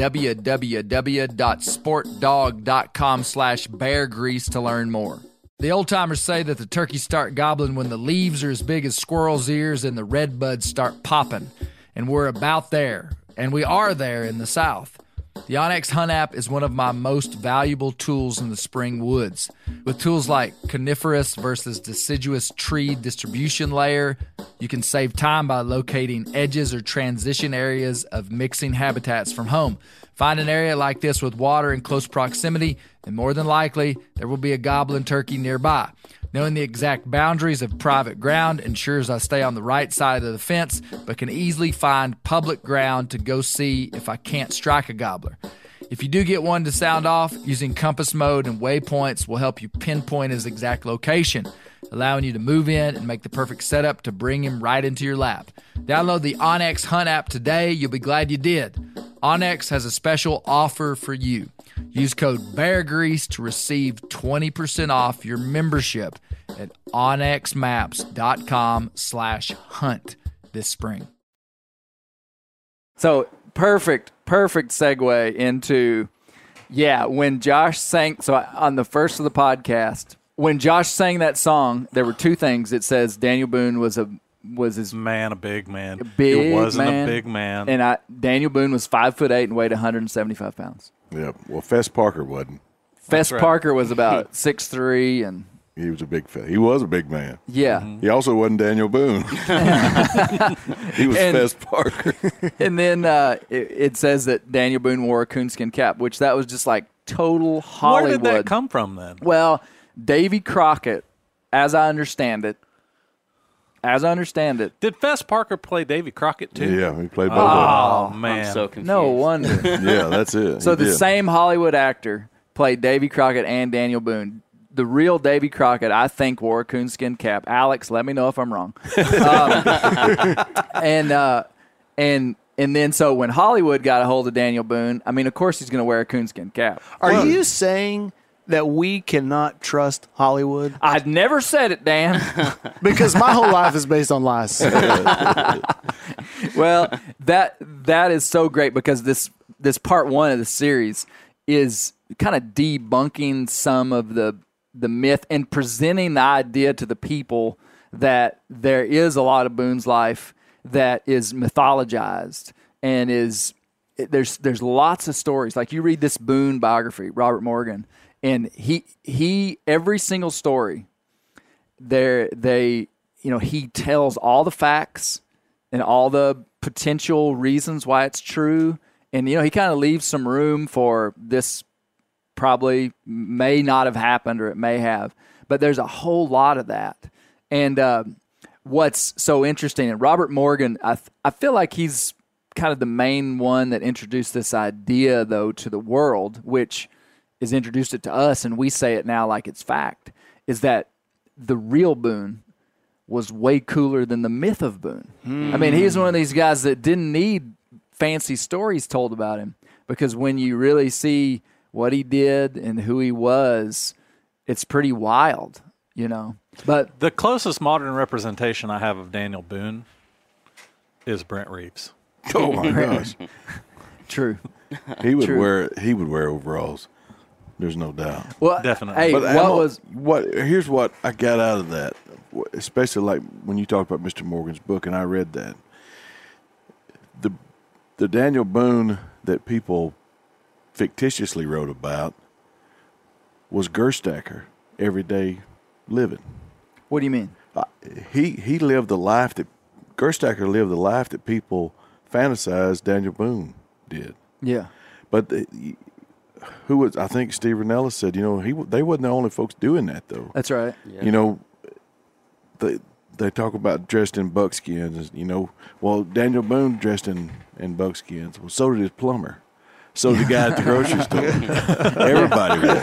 www.sportdog.com/beargrease to learn more. The old timers say that the turkeys start gobbling when the leaves are as big as squirrels' ears and the red buds start popping. And we're about there. And we are there in the South. The onX Hunt app is one of my most valuable tools in the spring woods. With tools like coniferous versus deciduous tree distribution layer, you can save time by locating edges or transition areas of mixing habitats from home. Find an area like this with water in close proximity, and more than likely, there will be a gobbling turkey nearby. Knowing the exact boundaries of private ground ensures I stay on the right side of the fence, but can easily find public ground to go see if I can't strike a gobbler. If you do get one to sound off, using compass mode and waypoints will help you pinpoint his exact location, allowing you to move in and make the perfect setup to bring him right into your lap. Download the onX Hunt app today. You'll be glad you did. onX has a special offer for you. Use code BEARGREASE to receive 20% off your membership at onxmaps.com/hunt this spring. So perfect segue into, when Josh sang, on the first of the podcast, when Josh sang that song, there were two things. It says Daniel Boone was his man, a big man. He wasn't man. a big man. And Daniel Boone was 5'8" and weighed 175 pounds. Yeah. Well, Fess Parker wasn't. Fess Parker was about 6'3", and he was a big man. Yeah. He also wasn't Daniel Boone. He was Fess Parker. And then it says that Daniel Boone wore a coonskin cap, which that was just like total Hollywood. Where did that come from then? Well, Davy Crockett, as I understand it. Did Fess Parker play Davy Crockett too? Yeah, he played both of them. Oh, man. I'm so confused. No wonder. Yeah, that's it. So He the did. same Hollywood actor played Davy Crockett and Daniel Boone. The real Davy Crockett, I think, wore a coonskin cap. Alex, let me know if I'm wrong. And then so when Hollywood got a hold of Daniel Boone, I mean, of course he's going to wear a coonskin cap. Are you saying that we cannot trust Hollywood? I'd never said it, Dan. Because my whole life is based on lies. Well, that is so great because this part one of the series is kind of debunking some of the myth and presenting the idea to the people that there is a lot of Boone's life that is mythologized and there's lots of stories. Like you read this Boone biography, Robert Morgan, and he every single story he tells all the facts and all the potential reasons why it's true, and he kind of leaves some room for this probably may not have happened or it may have, but there's a whole lot of that. And what's so interesting, and Robert Morgan, I feel like he's kind of the main one that introduced this idea though to the world, which is introduced it to us, and we say it now like it's fact, is that the real Boone was way cooler than the myth of Boone. I mean, he's one of these guys that didn't need fancy stories told about him, because when you really see what he did and who he was, it's pretty wild, But the closest modern representation I have of Daniel Boone is Brent Reeves. Oh my gosh. True. He would wear overalls. There's no doubt. Well, definitely. Hey, But here's what I got out of that, especially like when you talked about Mr. Morgan's book, and I read that. The Daniel Boone that people fictitiously wrote about was Gerstacker, everyday living. What do you mean? He lived the life that Gerstacker lived the life that people fantasized Daniel Boone did. Yeah. But I think Steve Rinella said, they wasn't the only folks doing that though. That's right. Yeah. They talk about dressed in buckskins, well, Daniel Boone dressed in buckskins. Well, so did his plumber. So did the guy at the grocery store. Everybody wore.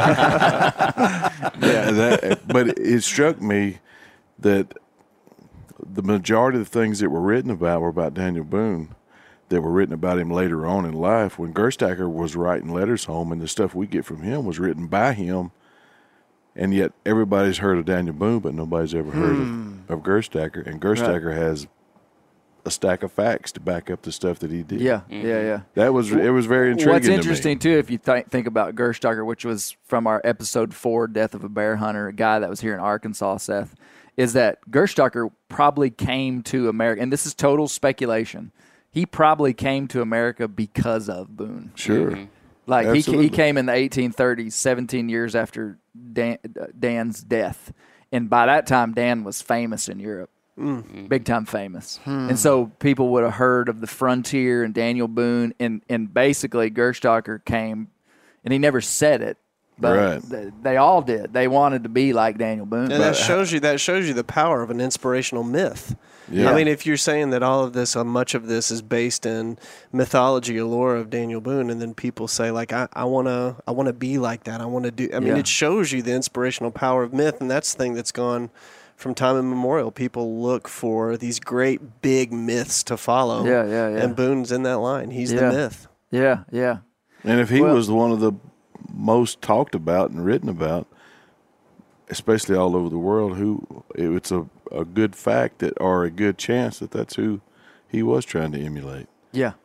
But it struck me that the majority of the things that were written about were about Daniel Boone, that were written about him later on in life when Gerstacker was writing letters home, and the stuff we get from him was written by him. And yet everybody's heard of Daniel Boone, but nobody's ever heard of Gerstacker. And Gerstacker has a stack of facts to back up the stuff that he did. Yeah, yeah. It was very intriguing. What's to me. interesting too, if you think about Gerstacker, which was from our episode 4, Death of a Bear Hunter, a guy that was here in Arkansas, Seth, is that Gerstacker probably came to America, and this is total speculation. He probably came to America because of Boone. Sure. Like he came in the 1830s, 17 years after Dan's death. And by that time, Dan was famous in Europe. Big time famous. And so people would have heard of the frontier and Daniel Boone, and basically Gerstacker came, and he never said it, but they all did. They wanted to be like Daniel Boone. And that shows you the power of an inspirational myth. Yeah. I mean, if you're saying that all of this, much of this is based in mythology or lore of Daniel Boone, and then people say like, I want to be like that. I want to do. I mean, it shows you the inspirational power of myth, and that's the thing that's gone from time immemorial. People look for these great big myths to follow. Yeah. And Boone's in that line. He's the myth. Yeah. And if he was one of the most talked about and written about, especially all over the world, it's a good fact that, or a good chance that's who he was trying to emulate. Yeah.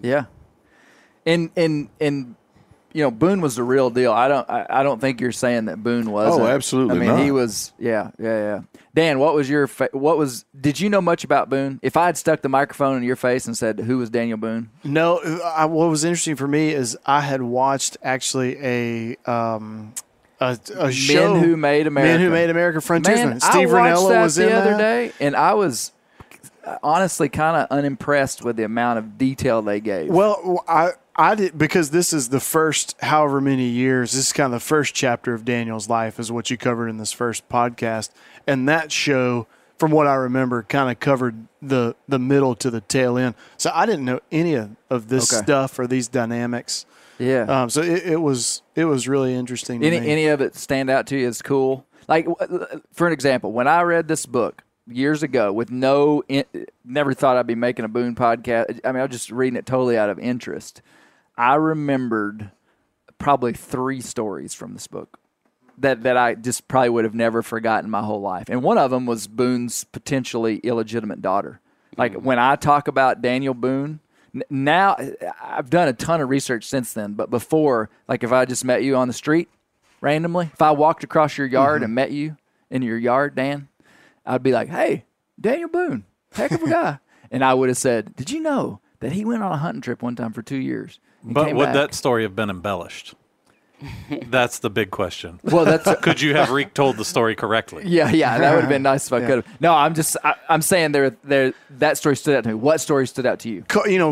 And Boone was the real deal. I don't think you're saying that Boone wasn't. Oh, absolutely not. I mean, he was. Yeah. Dan, did you know much about Boone? If I had stuck the microphone in your face and said, "Who was Daniel Boone?" No. What was interesting for me is I had watched actually a show, Men Who Made America, Frontiersman. Man, Steve Rinella was in the other that. day, and I was honestly kind of unimpressed with the amount of detail they gave. Well, I did, because this is the first however many years. This is kind of the first chapter of Daniel's life, is what you covered in this first podcast, and that show, from what I remember, kind of covered the middle to the tail end. So I didn't know any of this stuff or these dynamics. Yeah. So it was really interesting to me. Any of it stand out to you as cool? Like, for an example, when I read this book years ago with never thought I'd be making a Boone podcast. I mean, I was just reading it totally out of interest. I remembered probably 3 stories from this book that I just probably would have never forgotten my whole life. And one of them was Boone's potentially illegitimate daughter. Like, when I talk about Daniel Boone, now, I've done a ton of research since then, but before, like if I just met you on the street randomly, if I walked across your yard and met you in your yard, Dan, I'd be like, "Hey, Daniel Boone, heck of a guy." And I would have said, "Did you know that he went on a hunting trip one time for 2 years?" But would that story have been embellished? That's the big question. Well, could you have retold the story correctly? Yeah, that would have been nice if I could have. No, I'm saying that story stood out to me. What story stood out to you?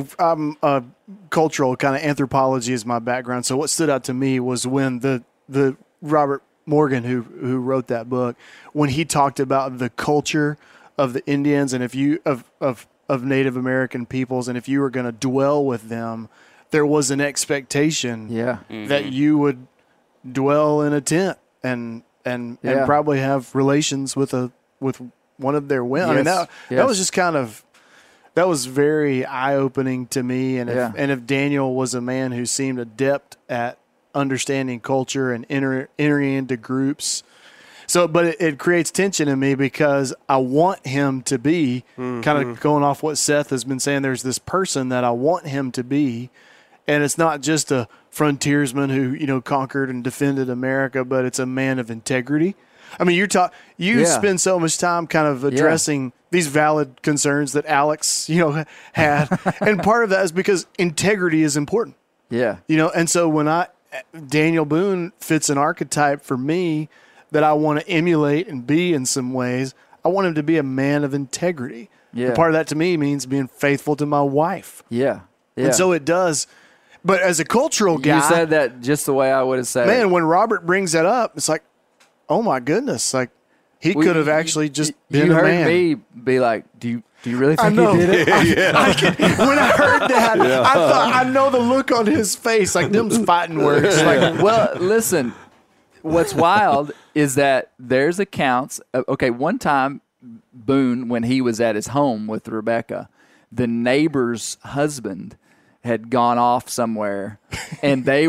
Cultural kind of anthropology is my background. So what stood out to me was when the Robert Morgan, who wrote that book, when he talked about the culture of the Indians and of Native American peoples, and if you were going to dwell with them, there was an expectation that you would dwell in a tent and probably have relations with one of their women. Yes. I mean, that was just that was very eye-opening to me. And if Daniel was a man who seemed adept at understanding culture and entering into groups. So, but it creates tension in me because I want him to be, kind of going off what Seth has been saying, there's this person that I want him to be. And it's not just a frontiersman who, conquered and defended America, but it's a man of integrity. I mean, you spend so much time kind of addressing these valid concerns that Alex, had. And part of that is because integrity is important. Yeah. And so Daniel Boone fits an archetype for me that I want to emulate and be in some ways. I want him to be a man of integrity. Yeah. And part of that to me means being faithful to my wife. Yeah. And so it does. But as a cultural guy, you said that just the way I would have said it. Man, when Robert brings that up, it's like, oh my goodness, like he could have actually just been a man. You heard me be like, do you really think he did it? When I heard that, I thought, I know the look on his face, like them's fighting words. Like, well, listen, what's wild is that there's accounts. One time, Boone, when he was at his home with Rebecca, the neighbor's husband had gone off somewhere, and they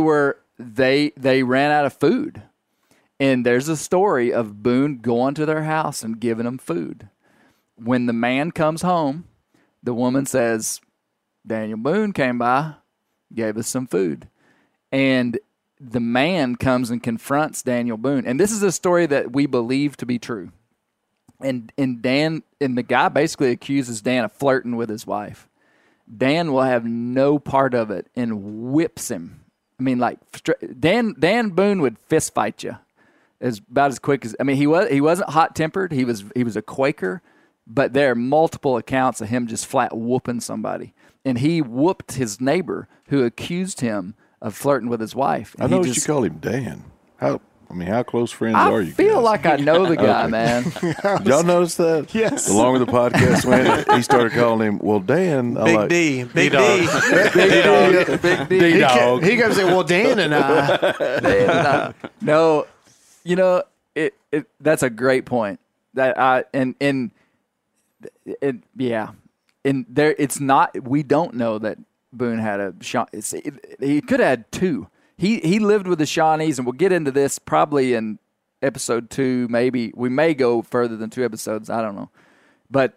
ran out of food. And there's a story of Boone going to their house and giving them food. When the man comes home, the woman says, Daniel Boone came by, gave us some food. And the man comes and confronts Daniel Boone. And this is a story that we believe to be true. And the guy basically accuses Dan of flirting with his wife. Dan will have no part of it and whips him. I mean, like Dan Boone would fist fight you about as quick as. I mean, he wasn't hot tempered. He was a Quaker, but there are multiple accounts of him just flat whooping somebody, and he whooped his neighbor who accused him of flirting with his wife. I know you call him Dan. How close friends are you? I feel guys? like I know the guy, man. Y'all notice that? Yes. The longer the podcast went, he started calling him, well, Dan. Big D. Big D. Big D. dog. He comes in, well, Dan and I. No, that's a great point. It's not. We don't know that Boone had a Shawnee. He could have had two. He lived with the Shawnees, and we'll get into this probably in episode 2. Maybe we may go further than 2 episodes. I don't know, but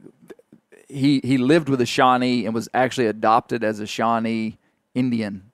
he lived with a Shawnee and was actually adopted as a Shawnee Indian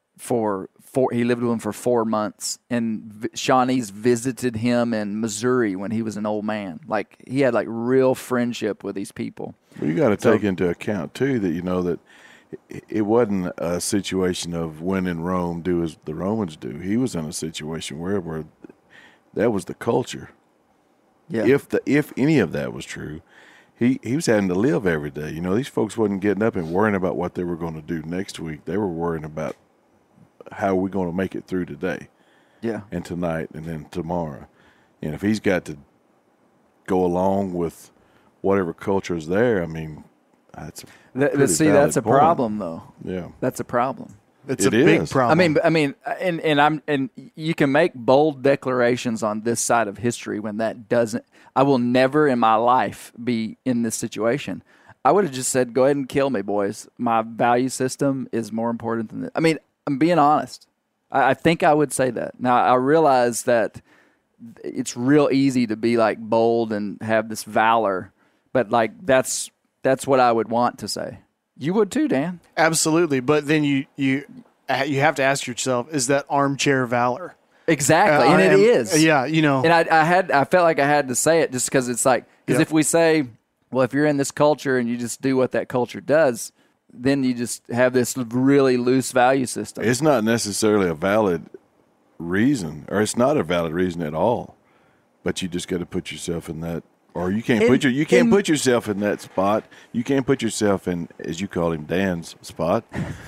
he lived with him for 4 months, and Shawnees visited him in Missouri when he was an old man. Like, he had like real friendship with these people. Well, you got to take into account too that that it wasn't a situation of when in Rome do as the Romans do. He was in a situation where that was the culture. Yeah. If any of that was true, he was having to live every day. These folks wasn't getting up and worrying about what they were going to do next week. They were worrying about how are we going to make it through today, and tonight, and then tomorrow. And if he's got to go along with whatever culture is there, I mean, that's a problem, though. Yeah, that's a problem. It's a big problem. And you can make bold declarations on this side of history when that doesn't. I will never in my life be in this situation. I would have just said, "Go ahead and kill me, boys. My value system is more important than this." I mean, I'm being honest. I think I would say that. Now, I realize that it's real easy to be like bold and have this valor, but like that's what I would want to say. You would too, Dan. Absolutely, but then you have to ask yourself: is that armchair valor? Exactly, and it is. Yeah, And I felt like I had to say it just because it's like if we say, well, if you're in this culture and you just do what that culture does, then you just have this really loose value system. It's not necessarily a valid reason, or it's not a valid reason at all. But you just got to put yourself in that, or you can't put yourself in that spot. You can't put yourself in, as you call him, Dan's spot,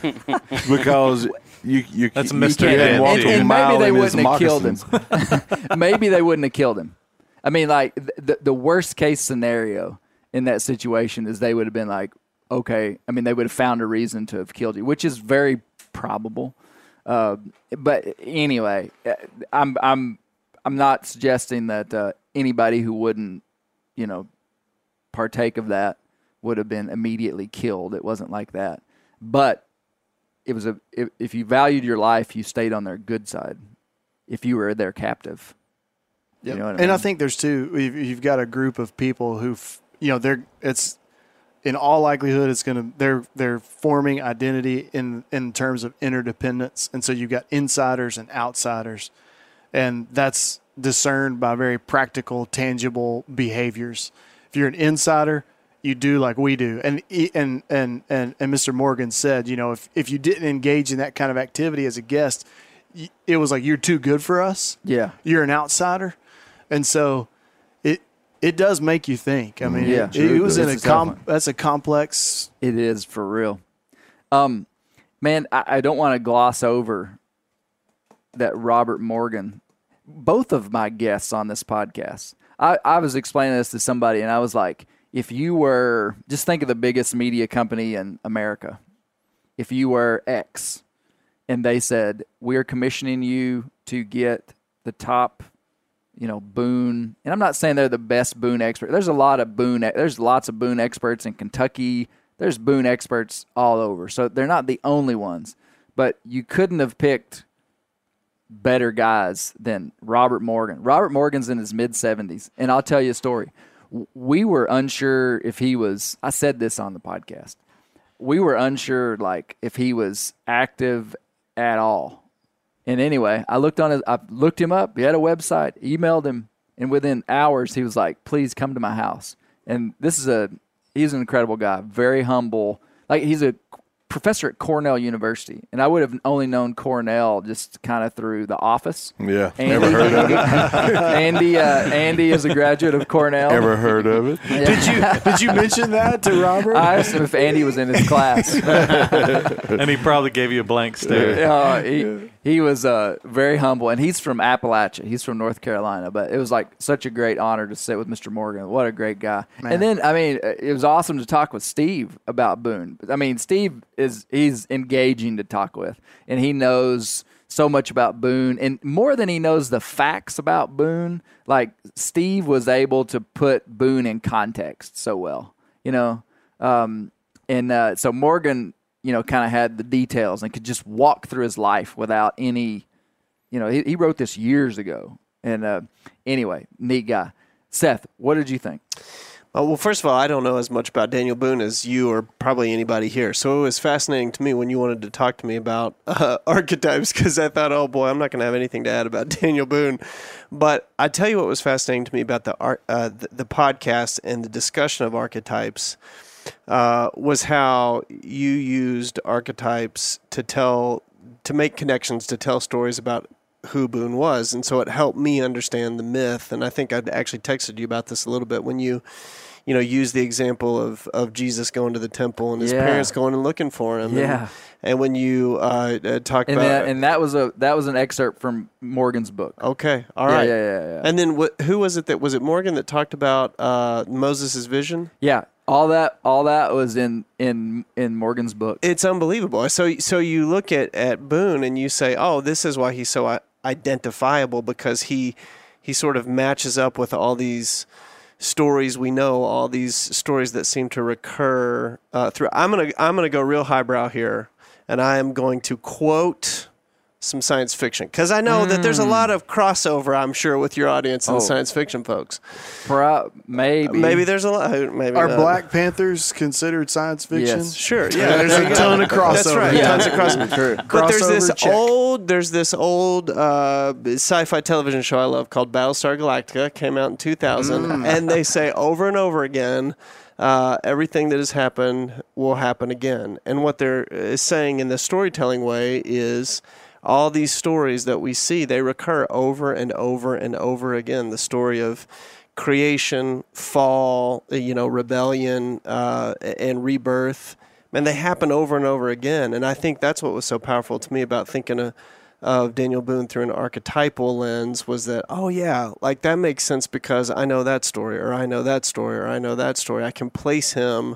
because you that's Mr. Dan. And maybe they wouldn't have killed him. Maybe they wouldn't have killed him. I mean, like the worst case scenario in that situation is they would have been like, okay, I mean, they would have found a reason to have killed you, which is very probable. But anyway, I'm not suggesting that anybody who wouldn't, partake of that would have been immediately killed. It wasn't like that. But it was if you valued your life, you stayed on their good side. If you were their captive, yeah. You know what I mean? mean? I think there's two. You've got a group of people who, it's. In all likelihood, they're forming identity in terms of interdependence, and so you've got insiders and outsiders, and that's discerned by very practical, tangible behaviors. If you're an insider, you do like we do, and Mr. Morgan said, if you didn't engage in that kind of activity as a guest, it was like you're too good for us. Yeah, you're an outsider, and so. It does make you think. I mean, it was that's a complex. It is for real. Man, I don't want to gloss over that Robert Morgan. Both of my guests on this podcast, I was explaining this to somebody, and I was like, if you were, just think of the biggest media company in America. If you were X, and they said, we're commissioning you to get the top Boone, and I'm not saying they're the best Boone expert. There's lots of Boone experts in Kentucky. There's Boone experts all over. So they're not the only ones. But you couldn't have picked better guys than Robert Morgan. Robert Morgan's in his mid-70s, and I'll tell you a story. we were unsure if he was. I said this on the podcast. We were unsure, like, if he was active at all. And anyway, I looked him up. He had a website. Emailed him, and within hours, he was like, "Please come to my house." And he's an incredible guy, very humble. Like, he's a professor at Cornell University, and I would have only known Cornell just kind of through The Office. Yeah, never heard of it. Andy is a graduate of Cornell. Ever heard of it? Yeah. Did you mention that to Robert? I asked him if Andy was in his class, and he probably gave you a blank stare. He was very humble, and he's from Appalachia. He's from North Carolina, but it was like such a great honor to sit with Mr. Morgan. What a great guy! Man. And then, I mean, it was awesome to talk with Steve about Boone. I mean, Steve he's engaging to talk with, and he knows so much about Boone, and more than he knows the facts about Boone. Like, Steve was able to put Boone in context so well, so Morgan, kind of had the details and could just walk through his life without any, he wrote this years ago. And anyway, neat guy. Seth, what did you think? Well, first of all, I don't know as much about Daniel Boone as you or probably anybody here. So it was fascinating to me when you wanted to talk to me about archetypes, because I thought, oh boy, I'm not going to have anything to add about Daniel Boone. But I tell you what was fascinating to me about the podcast and the discussion of archetypes was how you used archetypes to make connections, to tell stories about who Boone was. And so it helped me understand the myth. And I think I'd actually texted you about this a little bit when you use the example of Jesus going to the temple and his parents going and looking for him. Yeah. And when you talk about and that was an excerpt from Morgan's book. Okay. All right. Yeah. And then who was it was it Morgan that talked about Moses' vision? Yeah. All that was in Morgan's book. It's unbelievable. So you look at Boone and you say, oh, this is why he's so identifiable, because he sort of matches up with all these stories we know, all these stories that seem to recur through. I'm gonna go real highbrow here, and I am going to quote some science fiction, because I know that there's a lot of crossover, I'm sure, with your audience and the science fiction folks. Maybe there's a lot. Maybe Are not. Black Panthers considered science fiction? Yes, sure. Yeah, there's a ton of crossover. That's right. Tons of crossover. True. But there's this old sci-fi television show I love called Battlestar Galactica. Came out in 2000, and they say over and over again, everything that has happened will happen again. And what they're saying in the storytelling way is, all these stories that we see, they recur over and over and over again. The story of creation, fall, rebellion, and rebirth. And they happen over and over again. And I think that's what was so powerful to me about thinking of Daniel Boone through an archetypal lens, was that, oh yeah, like that makes sense because I know that story, or I know that story, or I know that story. I can place him,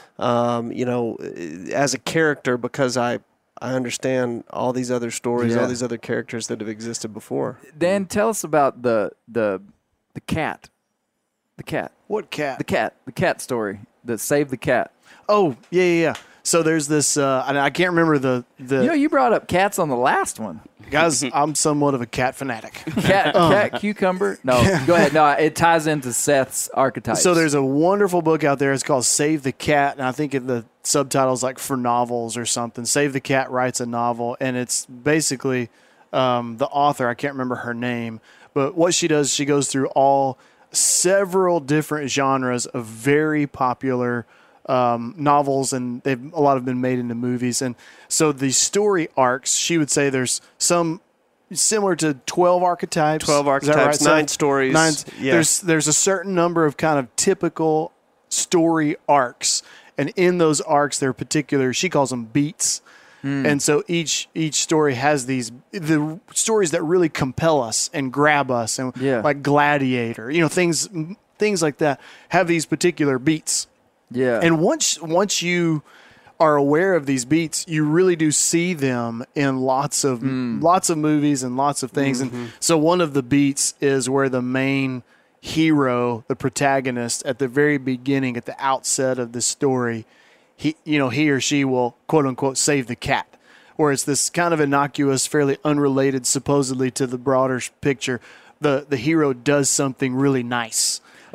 as a character because I understand all these other stories, all these other characters that have existed before. Dan, tell us about the cat. The cat. What cat? The cat story. The Save the Cat. Oh, yeah. So there's this, and I can't remember the. You brought up cats on the last one. Guys, I'm somewhat of a cat fanatic. Cat cucumber? No, go ahead. No, it ties into Seth's archetypes. So there's a wonderful book out there. It's called Save the Cat, and I think the subtitle's like For Novels or something. Save the Cat writes a novel, and it's basically the author, I can't remember her name, but what she does, she goes through several different genres of very popular novels, and a lot have been made into movies. And so the story arcs, she would say there's some similar to 12 archetypes. 12 archetypes, right? 9 stories. There's a certain number of kind of typical story arcs, and in those arcs there are particular, she calls them beats. And so each story has the stories that really compel us and grab us, and like Gladiator, things like that have these particular beats. Yeah. And once you are aware of these beats, you really do see them in lots of movies and lots of things. Mm-hmm. And so one of the beats is where the main hero, the protagonist, at the very beginning, at the outset of the story, he or she will quote unquote save the cat, where it's this kind of innocuous, fairly unrelated, supposedly to the broader picture. The hero does something really nice.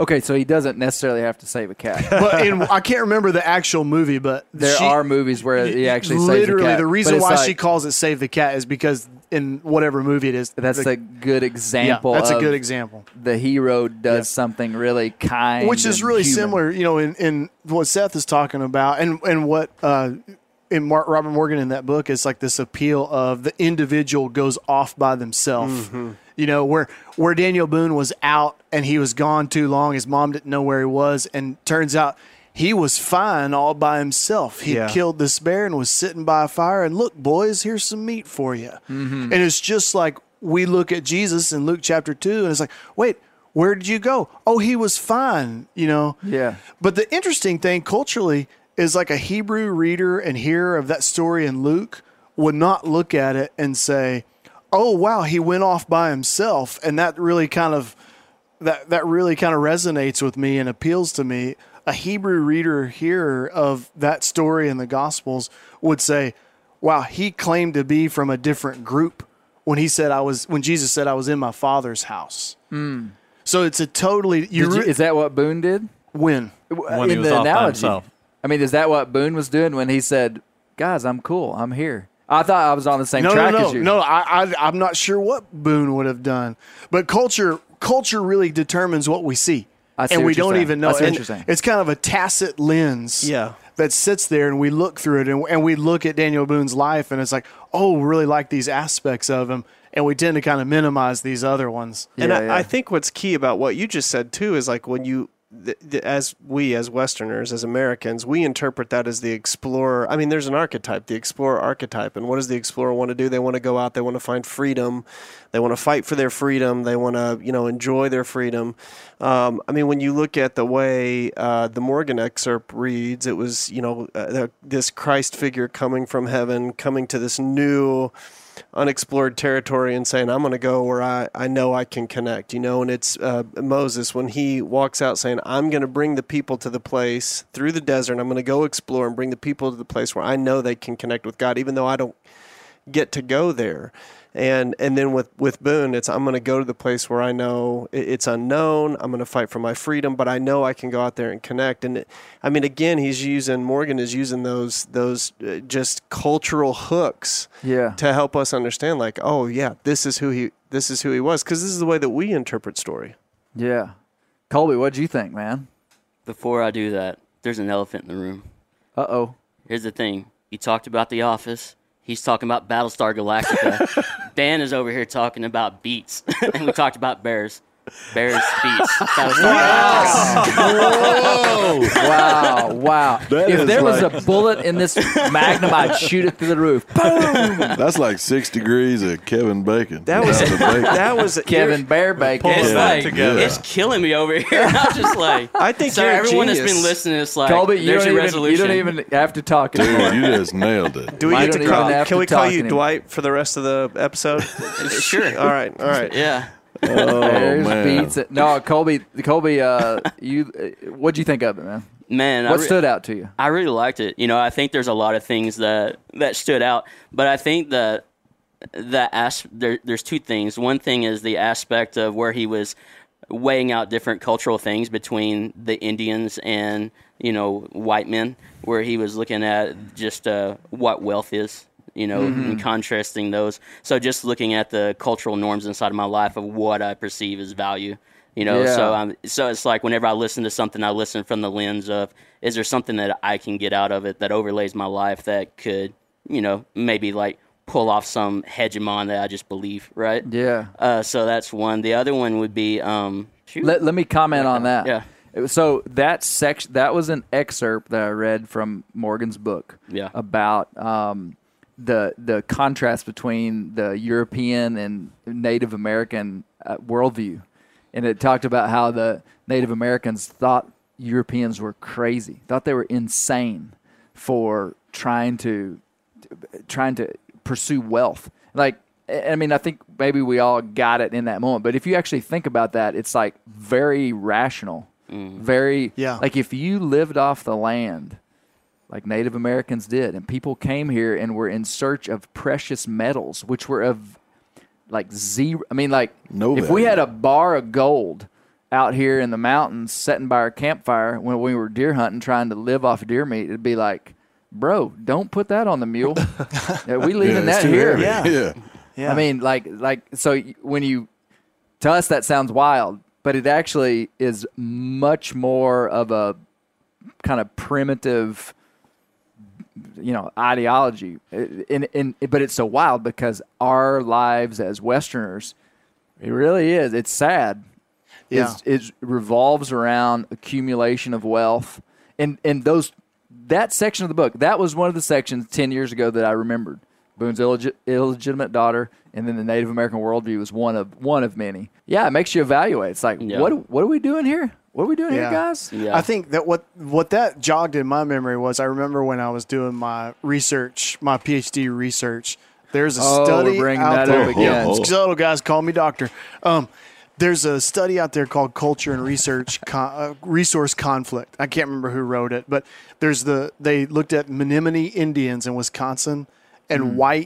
Okay, so he doesn't necessarily have to save a cat. But I can't remember the actual movie, but there are movies where he actually saves literally a cat. The reason why she calls it Save the Cat is because in whatever movie it is, that's a good example. Yeah, that's a good example. The hero does something really kind, which is really human. similar, in what Seth is talking about, and what Robert Morgan in that book is like this appeal of the individual goes off by themselves. Mm-hmm. Where Daniel Boone was out and he was gone too long, his mom didn't know where he was, and turns out he was fine all by himself. He killed this bear and was sitting by a fire, and look, boys, here's some meat for you. Mm-hmm. And it's just like we look at Jesus in Luke chapter 2, and it's like, wait, where did you go? Oh, he was fine, Yeah. But the interesting thing culturally is like a Hebrew reader and hearer of that story in Luke would not look at it and say, oh, wow, he went off by himself. And that really kind of resonates with me and appeals to me. A Hebrew reader or hearer of that story in the Gospels would say, wow, he claimed to be from a different group when Jesus said I was in my Father's house. Mm. So it's a totally is that what Boone did? When he was off by himself. I mean, is that what Boone was doing when he said, guys, I'm cool, I'm here? I thought I was on the same track as you. No, I'm not sure what Boone would have done. But culture really determines what we see. And we don't even know. That's interesting. It's kind of a tacit lens that sits there, and we look through it, and we look at Daniel Boone's life, and it's like, oh, we really like these aspects of him, and we tend to kind of minimize these other ones. And I think what's key about what you just said, too, is like when you – as Westerners, as Americans, we interpret that as the explorer. I mean, there's an archetype, the explorer archetype. And what does the explorer want to do? They want to go out. They want to find freedom. They want to fight for their freedom. They want to, enjoy their freedom. I mean, when you look at the way the Morgan excerpt reads, it was, this Christ figure coming from heaven, coming to this new unexplored territory and saying, I'm going to go where I know I can connect, and it's Moses when he walks out saying, I'm going to bring the people to the place through the desert. I'm going to go explore and bring the people to the place where I know they can connect with God, even though I don't get to go there. And then with Boone, it's I'm going to go to the place where I know it's unknown. I'm going to fight for my freedom, but I know I can go out there and connect. And again, Morgan is using those just cultural hooks to help us understand. Like, oh yeah, this is who he was, because this is the way that we interpret story. Yeah, Colby, what'd you think, man? Before I do that, there's an elephant in the room. Uh-oh. Here's the thing: you talked about The Office. He's talking about Battlestar Galactica. Dan is over here talking about beats. And we talked about bears. Bears, beats. Whoa! Wow! If there was a bullet in this Magnum, I'd shoot it through the roof. Boom! That's like 6 degrees of Kevin Bacon. That was Kevin Bear Bacon. It's killing me over here. I'm just like, I think so everyone that's been listening is like, Colby, there's your resolution. You don't even have to talk anymore. Dude, you just nailed it. Do we get to call? Can we call you Dwight for the rest of the episode? Sure. All right. Yeah. There's beats. No, Colby, what'd you think of it, man? Man, what stood out to you? I really liked it. I think there's a lot of things that stood out, but I think that there's two things. One thing is the aspect of where he was weighing out different cultural things between the Indians and white men, where he was looking at just what wealth is. And contrasting those. So just looking at the cultural norms inside of my life of what I perceive as value, so it's like whenever I listen to something, I listen from the lens of, is there something that I can get out of it that overlays my life that could, maybe like pull off some hegemon that I just believe, right? Yeah. So that's one. The other one would be, let me comment on that. Yeah. So that section, that was an excerpt that I read from Morgan's book about the contrast between the European and Native American worldview. And it talked about how the Native Americans thought Europeans were crazy, thought they were insane for trying to pursue wealth. Like, I mean, I think maybe we all got it in that moment. But if you actually think about that, it's like very rational, very like if you lived off the land like Native Americans did, and people came here and were in search of precious metals, which were of like zero. I mean, like no if we had a bar of gold out here in the mountains, sitting by our campfire when we were deer hunting, trying to live off of deer meat, it'd be like, bro, don't put that on the mule. We leaving that here. Yeah. I mean, so when to us that sounds wild, but it actually is much more of a kind of primitive, ideology. But it's so wild because our lives as Westerners, it really is. It's sad. Yeah. It revolves around accumulation of wealth. And that section of the book, that was one of the sections 10 years ago that I remembered. Boone's illegitimate daughter, and then the Native American worldview was one of many. Yeah, it makes you evaluate. It's like, what are we doing here? What are we doing here, guys? Yeah. I think that what that jogged in my memory was, I remember when I was doing my research, my PhD research, there's a study out there. Yeah, so guys, call me doctor. There's a study out there called Culture and Resource Conflict. I can't remember who wrote it, but they looked at Menominee Indians in Wisconsin and white,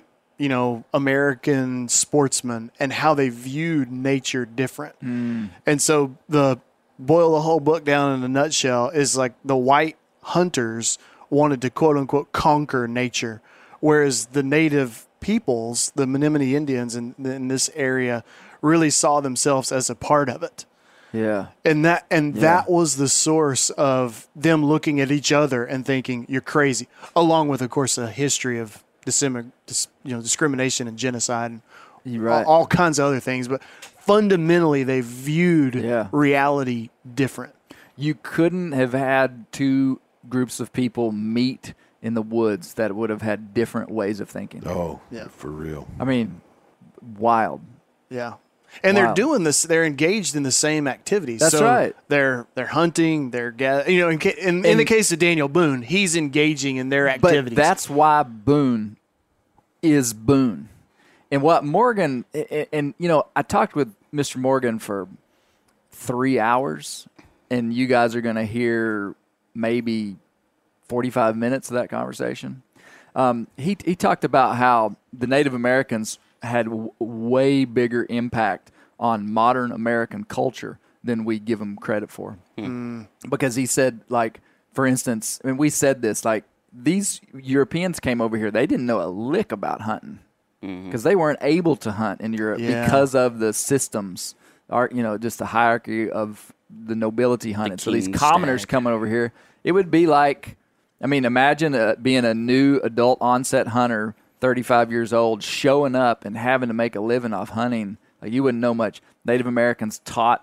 American sportsmen and how they viewed nature different. And so boil the whole book down in a nutshell is like the white hunters wanted to quote unquote conquer nature, whereas the native peoples, the Menominee Indians in this area, really saw themselves as a part of it. Yeah. And that was the source of them looking at each other and thinking, you're crazy, along with, of course, a history of discrimination and genocide and all kinds of other things. But fundamentally, they viewed reality different. You couldn't have had two groups of people meet in the woods that would have had different ways of thinking. Oh, yeah, for real. I mean, wild. Yeah. And they're doing this. They're engaged in the same activities. That's right. They're hunting. They're in the case of Daniel Boone, he's engaging in their activities. But that's why Boone is Boone. And what Morgan I talked with Mr. Morgan for 3 hours, and you guys are going to hear maybe 45 minutes of that conversation. He talked about how the Native Americans had way bigger impact on modern American culture than we give them credit for. Because he said, like, for instance, and we said this, like, these Europeans came over here, they didn't know a lick about hunting because they weren't able to hunt in Europe because of the systems, just the hierarchy of the nobility hunting. So these commoners coming over here, it would be like, imagine being a new adult onset hunter, 35 years old, showing up and having to make a living off hunting. Like, you wouldn't know much. Native Americans taught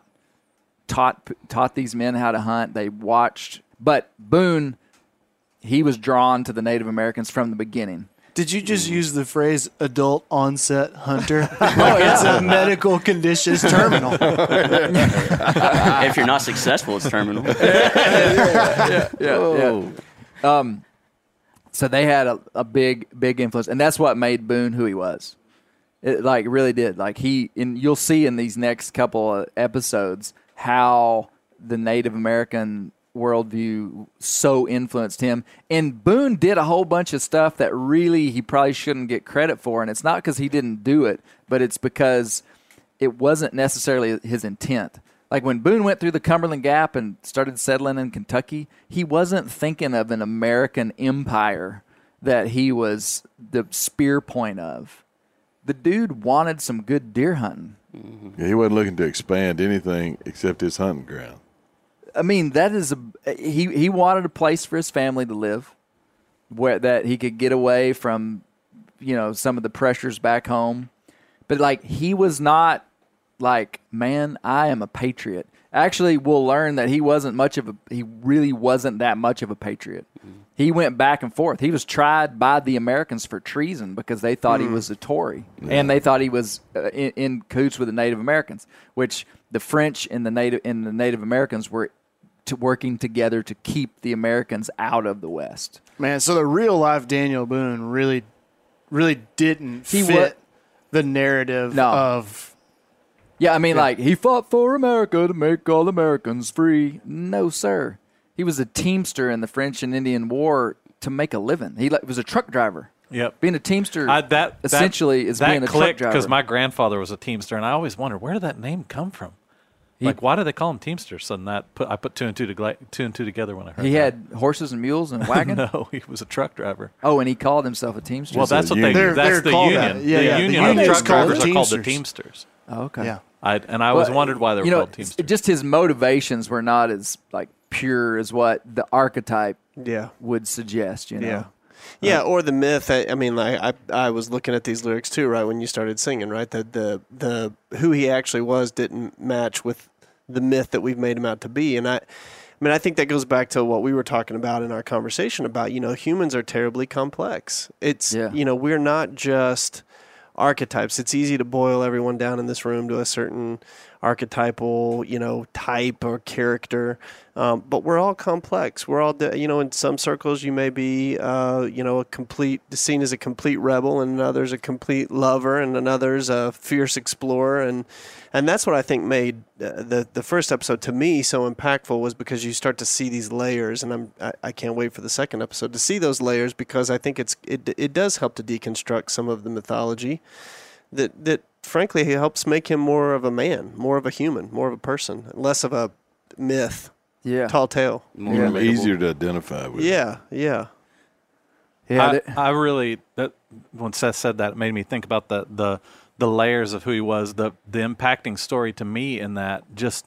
these men how to hunt. They watched. But Boone, he was drawn to the Native Americans from the beginning. Did you just use the phrase adult onset hunter? It's a medical condition. It's terminal. If you're not successful, it's terminal. Yeah. So they had a big influence, and that's what made Boone who he was. It really did. You'll see in these next couple of episodes how the Native American worldview so influenced him. And Boone did a whole bunch of stuff that really he probably shouldn't get credit for, and it's not because he didn't do it, but it's because it wasn't necessarily his intent. Like when Boone went through the Cumberland Gap and started settling in Kentucky, he wasn't thinking of an American empire that he was the spear point of. The dude wanted some good deer hunting. Yeah, he wasn't looking to expand anything except his hunting ground. That is he wanted a place for his family to live, where that he could get away from, some of the pressures back home. But he was not like, man, I am a patriot. Actually, we'll learn that he really wasn't that much of a patriot. He went back and forth. He was tried by the Americans for treason because they thought he was a Tory, and they thought he was in cahoots with the Native Americans, which the French and the Native Americans were working together to keep the Americans out of the West. Man, so the real life Daniel Boone really didn't fit the narrative of. Yeah, he fought for America to make all Americans free. No, sir. He was a teamster in the French and Indian War to make a living. He was a truck driver. Yep. Being a teamster essentially is being a truck driver. Because my grandfather was a teamster, and I always wondered, where did that name come from? Why do they call them Teamsters? And I put two and two together when I heard he that. had horses and mules and a wagon. No, he was a truck driver. Oh, and he called himself a Teamster. Well, that's what they. That's the union. The union of truck drivers are called the Teamsters. Oh, okay. Yeah. I always wondered why they were called Teamsters. Just his motivations were not as pure as what the archetype would suggest. Yeah, or the myth. I was looking at these lyrics too, right, when you started singing, right? The who he actually was didn't match with the myth that we've made him out to be. And I think that goes back to what we were talking about in our conversation about, humans are terribly complex. It's, we're not just archetypes. It's easy to boil everyone down in this room to a certain archetypal, type or character. But we're all complex. We're all, in some circles you may be, seen as a complete rebel, and in others a complete lover, and in others a fierce explorer. And that's what I think made the first episode to me so impactful, was because you start to see these layers, and I can't wait for the second episode to see those layers, because I think it does help to deconstruct some of the mythology that frankly helps make him more of a man, more of a human, more of a person, less of a myth. Yeah, tall tale. More easier to identify with. Yeah. I really when Seth said that, it made me think about the layers of who he was, the impacting story to me in that just,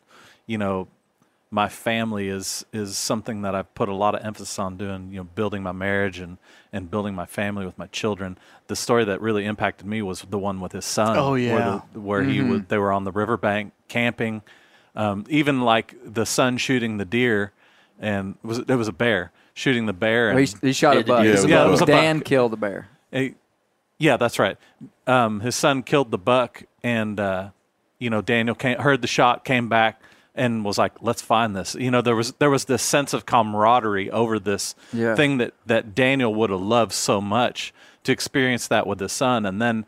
my family is something that I've put a lot of emphasis on doing, building my marriage and building my family with my children. The story that really impacted me was the one with his son. Oh, yeah. Where they were on the riverbank camping, even like the son shooting the deer, and it was a bear shooting the bear. And he shot a buck. It was a Dan buck. killed the bear. Yeah, that's right. His son killed the buck, and Daniel heard the shot, came back, and was like, "Let's find this." There was this sense of camaraderie over this thing that Daniel would have loved so much, to experience that with his son, and then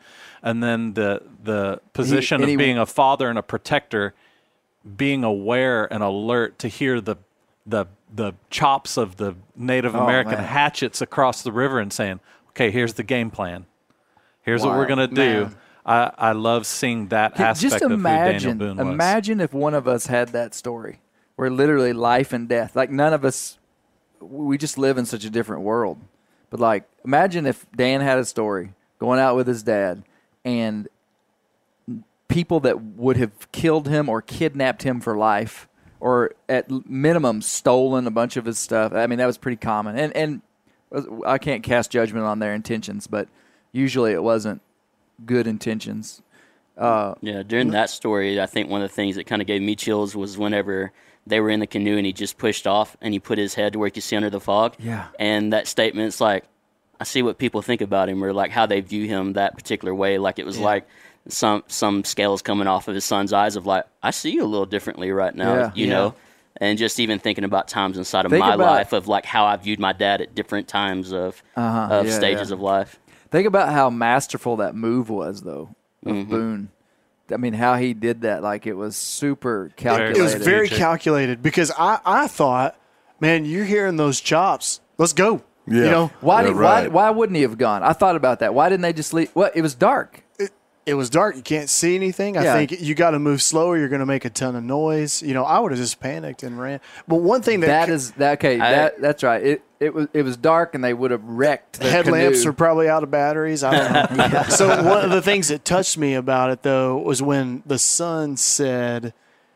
the position of being a father and a protector, being aware and alert to hear the chops of the Native American hatchets across the river, and saying, "Okay, here's the game plan. Here's what we're gonna do." I love seeing that aspect of who Daniel Boone was. Imagine if one of us had that story, where literally life and death. Like, none of us, we just live in such a different world. But imagine if Dan had a story going out with his dad, and people that would have killed him or kidnapped him for life, or at minimum stolen a bunch of his stuff. I mean, that was pretty common. And I can't cast judgment on their intentions, but usually it wasn't good intentions. During that story, I think one of the things that kind of gave me chills was whenever they were in the canoe and he just pushed off and he put his head to where he could see under the fog. Yeah. And that statement's like, I see what people think about him, or like how they view him that particular way. Like, it was like some scales coming off of his son's eyes of like, I see you a little differently right now, you know? And just even thinking about times inside of my life of like how I viewed my dad at different times of stages of life. Think about how masterful that move was, though, of Boone. I mean, how he did that. Like, it was super calculated. It was very calculated, because I thought, man, you're hearing those chops. Let's go. Yeah. Why wouldn't he have gone? I thought about that. Why didn't they just leave? Well, it was dark. It was dark. You can't see anything. I think you got to move slower. You're going to make a ton of noise. I would have just panicked and ran. But one thing that's right. It was dark, and they would have wrecked. The headlamps canoe. were probably out of batteries. I don't know. So one of the things that touched me about it, though, was when the son said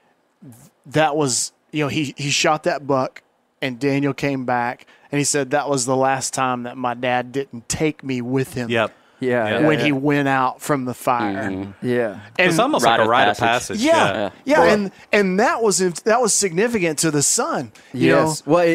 that was, he shot that buck, and Daniel came back, and he said that was the last time that my dad didn't take me with him. Yep. When he went out from the fire. Mm-hmm. Yeah. And it's almost like a rite of passage. Yeah. And that was significant to the son. Yes. Well,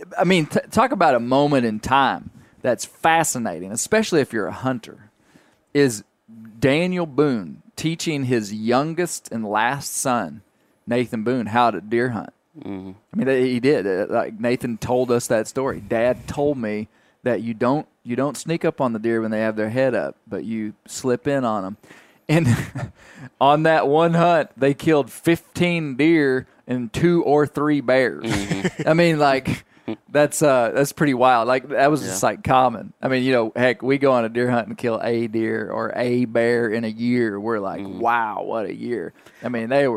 talk about a moment in time that's fascinating, especially if you're a hunter, is Daniel Boone teaching his youngest and last son, Nathan Boone, how to deer hunt. Mm-hmm. I mean, he did. Like, Nathan told us that story. Dad told me that you don't sneak up on the deer when they have their head up, but you slip in on them. And on that one hunt, they killed 15 deer and 2 or 3 bears. Mm-hmm. I mean, like, that's pretty wild. Like, that was just like common. I mean, heck, we go on a deer hunt and kill a deer or a bear in a year. We're like, wow, what a year. I mean, they were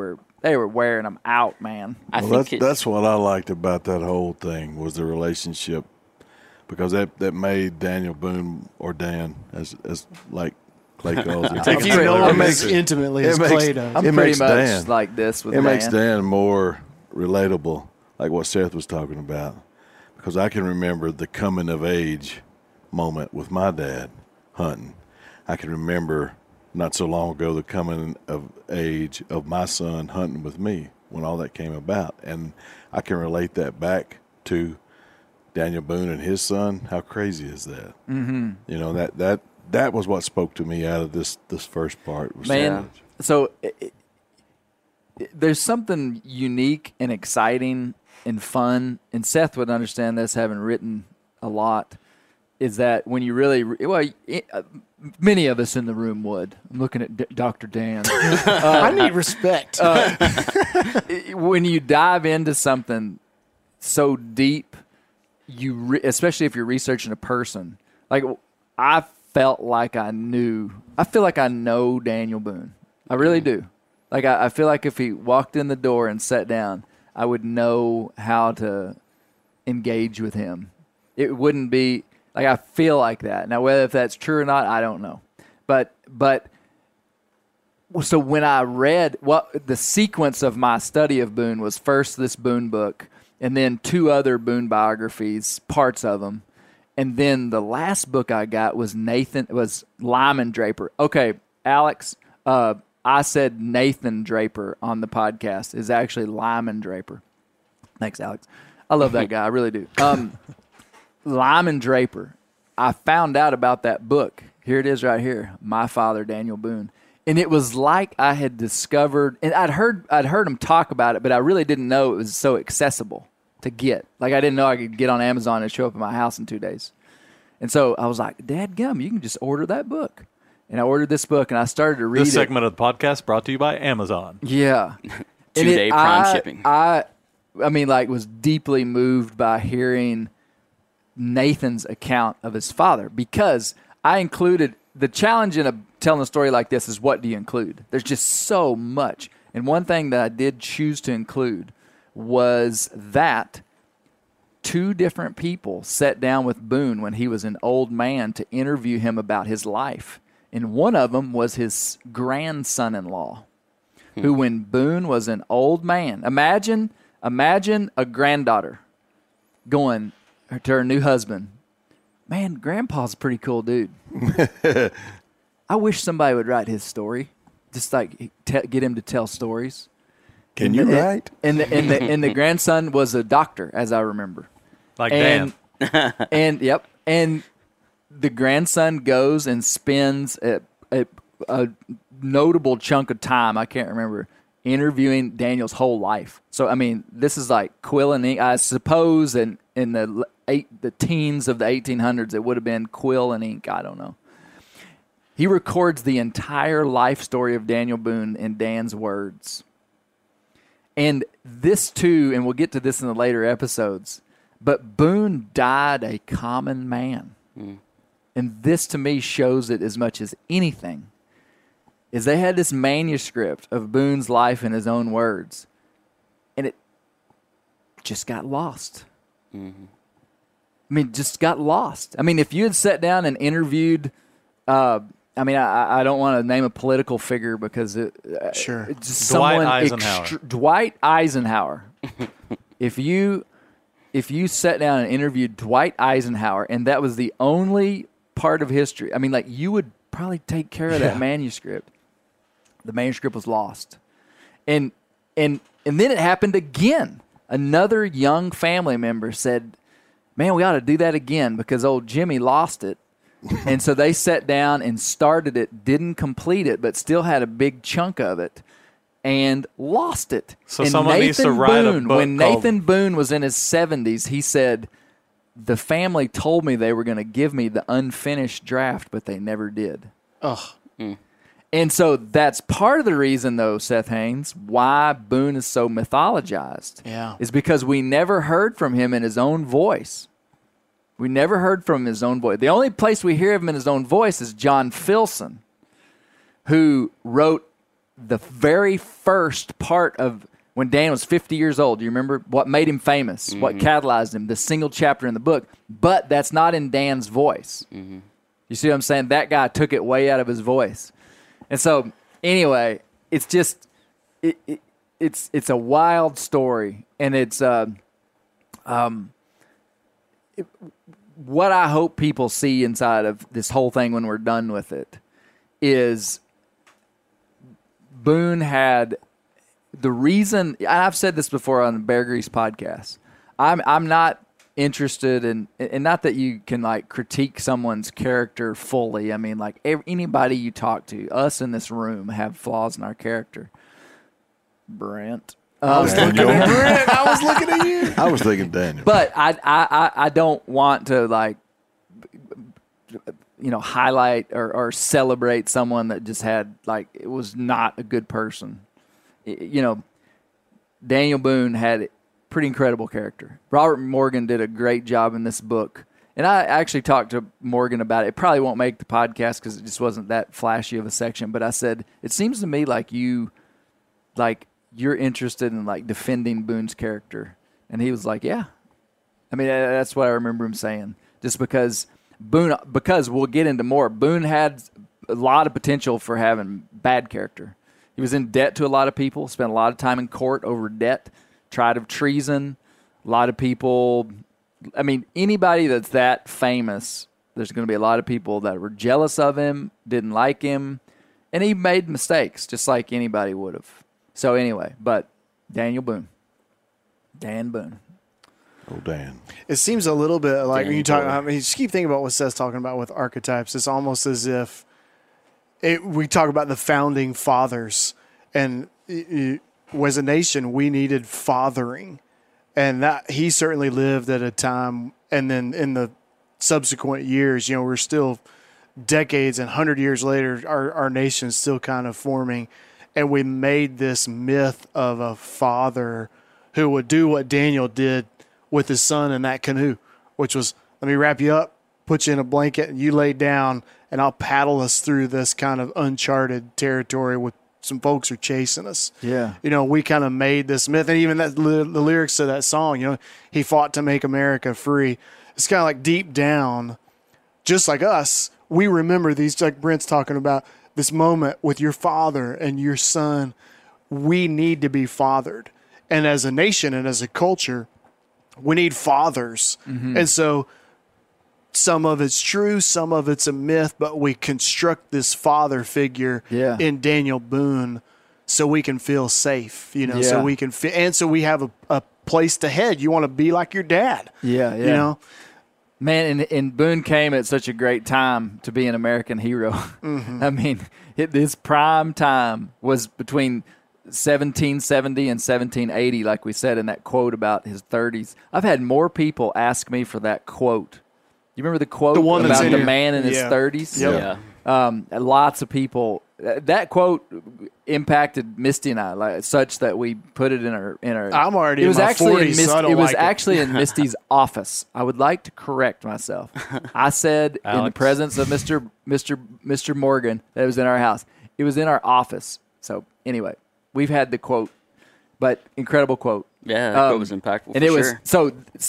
They were wearing them out, man. That's what I liked about that whole thing was the relationship, because that made Daniel Boone, or Dan, as like Clay calls it. If you know him as intimately as Clay does. I'm pretty much like this with Dan. It makes Dan more relatable, like what Seth was talking about, because I can remember the coming of age moment with my dad hunting. I can remember not so long ago the coming of age of my son hunting with me when all that came about. And I can relate that back to Daniel Boone and his son. How crazy is that? Mm-hmm. You know, that was what spoke to me out of this first part. Man, so there's something unique and exciting and fun, and Seth would understand this, having written a lot, is that when you really many of us in the room would. I'm looking at Dr. Dan. I need respect. When you dive into something so deep, especially if you're researching a person, like I felt like I feel like I know Daniel Boone. I really do. Like I feel like if he walked in the door and sat down, I would know how to engage with him. It wouldn't be like, I feel like that. Now, whether if that's true or not, I don't know. But so when I read the sequence of my study of Boone was first this Boone book, and then 2 other Boone biographies, parts of them. And then the last book I got was Lyman Draper. Okay, Alex, I said Nathan Draper on the podcast. Is actually Lyman Draper. Thanks, Alex. I love that guy. I really do. Lyman Draper. I found out about that book. Here it is right here. My Father, Daniel Boone. And it was like I had discovered, and I'd heard him talk about it, but I really didn't know it was so accessible to get. Like I didn't know I could get on Amazon and show up at my house in 2 days. And so I was like, dadgum, you can just order that book. And I ordered this book, and I started to read it. This segment of the podcast brought to you by Amazon. Yeah. 2-day prime shipping. I mean, like, was deeply moved by hearing Nathan's account of his father, because I included the challenge in telling a story like this is, what do you include? There's just so much. And one thing that I did choose to include was that 2 different people sat down with Boone when he was an old man to interview him about his life. And one of them was his grandson-in-law, who, when Boone was an old man, imagine a granddaughter going to her new husband, man, Grandpa's a pretty cool dude. I wish somebody would write his story, just like get him to tell stories. Can you write? And the grandson was a doctor, as I remember. Like Dan. And yep. And the grandson goes and spends a notable chunk of time, I can't remember, interviewing Daniel's whole life. So, I mean, this is like quill and ink. I suppose in the teens of the 1800s, it would have been quill and ink. I don't know. He records the entire life story of Daniel Boone in Dan's words. And this too, and we'll get to this in the later episodes, but Boone died a common man. And this to me shows it as much as anything. Is they had this manuscript of Boone's life in his own words, and it just got lost. Mm-hmm. I mean, just got lost. I mean, if you had sat down and interviewed, I don't want to name a political figure because sure, it's just Dwight Eisenhower. Dwight Eisenhower. If you sat down and interviewed Dwight Eisenhower, and that was the only part of history, I mean, like, you would probably take care of that manuscript. The manuscript was lost. And then it happened again. Another young family member said, man, we ought to do that again because old Jimmy lost it. And so they sat down and started it, didn't complete it, but still had a big chunk of it, and lost it. So someone needs to write a book. When Nathan Boone was in his 70s, he said, the family told me they were going to give me the unfinished draft, but they never did. Ugh. And so that's part of the reason, though, Seth Haynes, why Boone is so mythologized. Yeah. Is because we never heard from him in his own voice. We never heard from his own voice. The only place we hear of him in his own voice is John Filson, who wrote the very first part of when Dan was 50 years old. Do you remember what made him famous? Mm-hmm. What catalyzed him? The single chapter in the book. But that's not in Dan's voice. Mm-hmm. You see what I'm saying? That guy took it way out of his voice. And so, anyway, it's just it's a wild story, and it's what I hope people see inside of this whole thing when we're done with it is Boone had the reason. And I've said this before on the Bear Grease podcast. I'm not interested in, and not that you can like critique someone's character fully. I mean, like anybody you talk to, us in this room have flaws in our character. Brent. I was looking at Brent. I was looking at you. I was thinking Daniel. But I don't want to like, highlight or celebrate someone that just had like, it was not a good person. Daniel Boone had pretty incredible character. Robert Morgan did a great job in this book. And I actually talked to Morgan about it. It probably won't make the podcast because it just wasn't that flashy of a section. But I said, it seems to me like you're interested in like defending Boone's character. And he was like, yeah. I mean, that's what I remember him saying. Just because we'll get into more, Boone had a lot of potential for having bad character. He was in debt to a lot of people, spent a lot of time in court over debt, tried of treason. A lot of people, I mean, anybody that's that famous, there's going to be a lot of people that were jealous of him, didn't like him, and he made mistakes just like anybody would have. So anyway, but Daniel Boone. Dan Boone. Oh, Dan. It seems a little bit like when you talk, I mean, you just keep thinking about what Seth's talking about with archetypes. It's almost as if we talk about the founding fathers, and as a nation, we needed fathering. And that he certainly lived at a time, and then in the subsequent years, we're still decades and 100 years later, our nation's still kind of forming. And we made this myth of a father who would do what Daniel did with his son in that canoe, which was, let me wrap you up, put you in a blanket, and you lay down, and I'll paddle us through this kind of uncharted territory with some folks are chasing us. Yeah. We kind of made this myth. And even the lyrics to that song, he fought to make America free. It's kind of like deep down, just like us, we remember these, like Brent's talking about, this moment with your father and your son. We need to be fathered. And as a nation and as a culture, we need fathers. Mm-hmm. And so some of it's true, some of it's a myth, but we construct this father figure in Daniel Boone so we can feel safe, so we can feel, and so we have a place to head. You want to be like your dad. Yeah. Man, and Boone came at such a great time to be an American hero. Mm-hmm. I mean, his prime time was between 1770 and 1780, like we said in that quote about his 30s. I've had more people ask me for that quote. You remember the quote about the man in his 30s? Yep. Yeah. Lots of people. That quote impacted Misty and I, such that we put it in our. I'm already in my 40s, so I don't It was like actually in Misty's office. I would like to correct myself. I said in the presence of Mr. Morgan that it was in our house. It was in our office. So anyway, we've had the quote, but incredible quote. Yeah, that quote was impactful. And it was so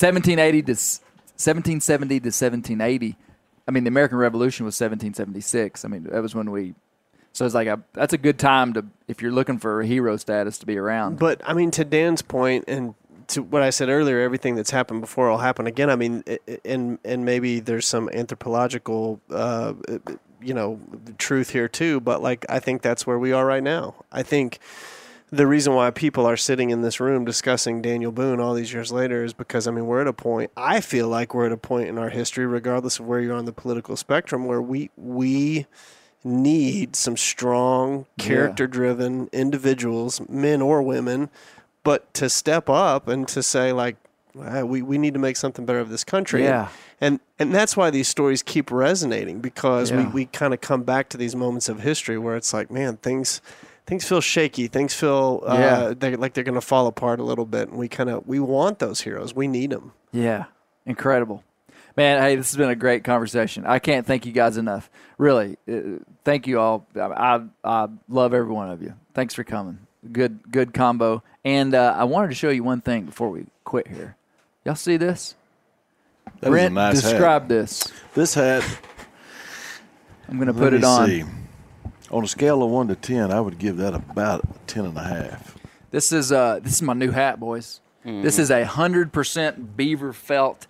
1770 to 1780. I mean, the American Revolution was 1776. I mean, that was when we. So it's like that's a good time to, if you're looking for a hero status, to be around. But I mean, to Dan's point and to what I said earlier, everything that's happened before will happen again. I mean, and maybe there's some anthropological, truth here too. But like, I think that's where we are right now. I think the reason why people are sitting in this room discussing Daniel Boone all these years later is because, I mean, we're at a point, I feel like we're at a point in our history, regardless of where you're on the political spectrum, where we need some strong, character-driven individuals, men or women, but to step up and to say, like, we need to make something better of this country. Yeah. And that's why these stories keep resonating, because we kind of come back to these moments of history where it's like, man, things feel shaky. Things feel like they're going to fall apart a little bit. And we want those heroes. We need them. Yeah. Incredible. Man, hey, this has been a great conversation. I can't thank you guys enough. Really, thank you all. I love every one of you. Thanks for coming. Good combo. And I wanted to show you one thing before we quit here. Y'all see this? That Brent, is a nice describe hat. this. This hat. I'm going to put it on. See. On a scale of 1 to 10, I would give that about a 10.5. This is my new hat, boys. This is 100% beaver felt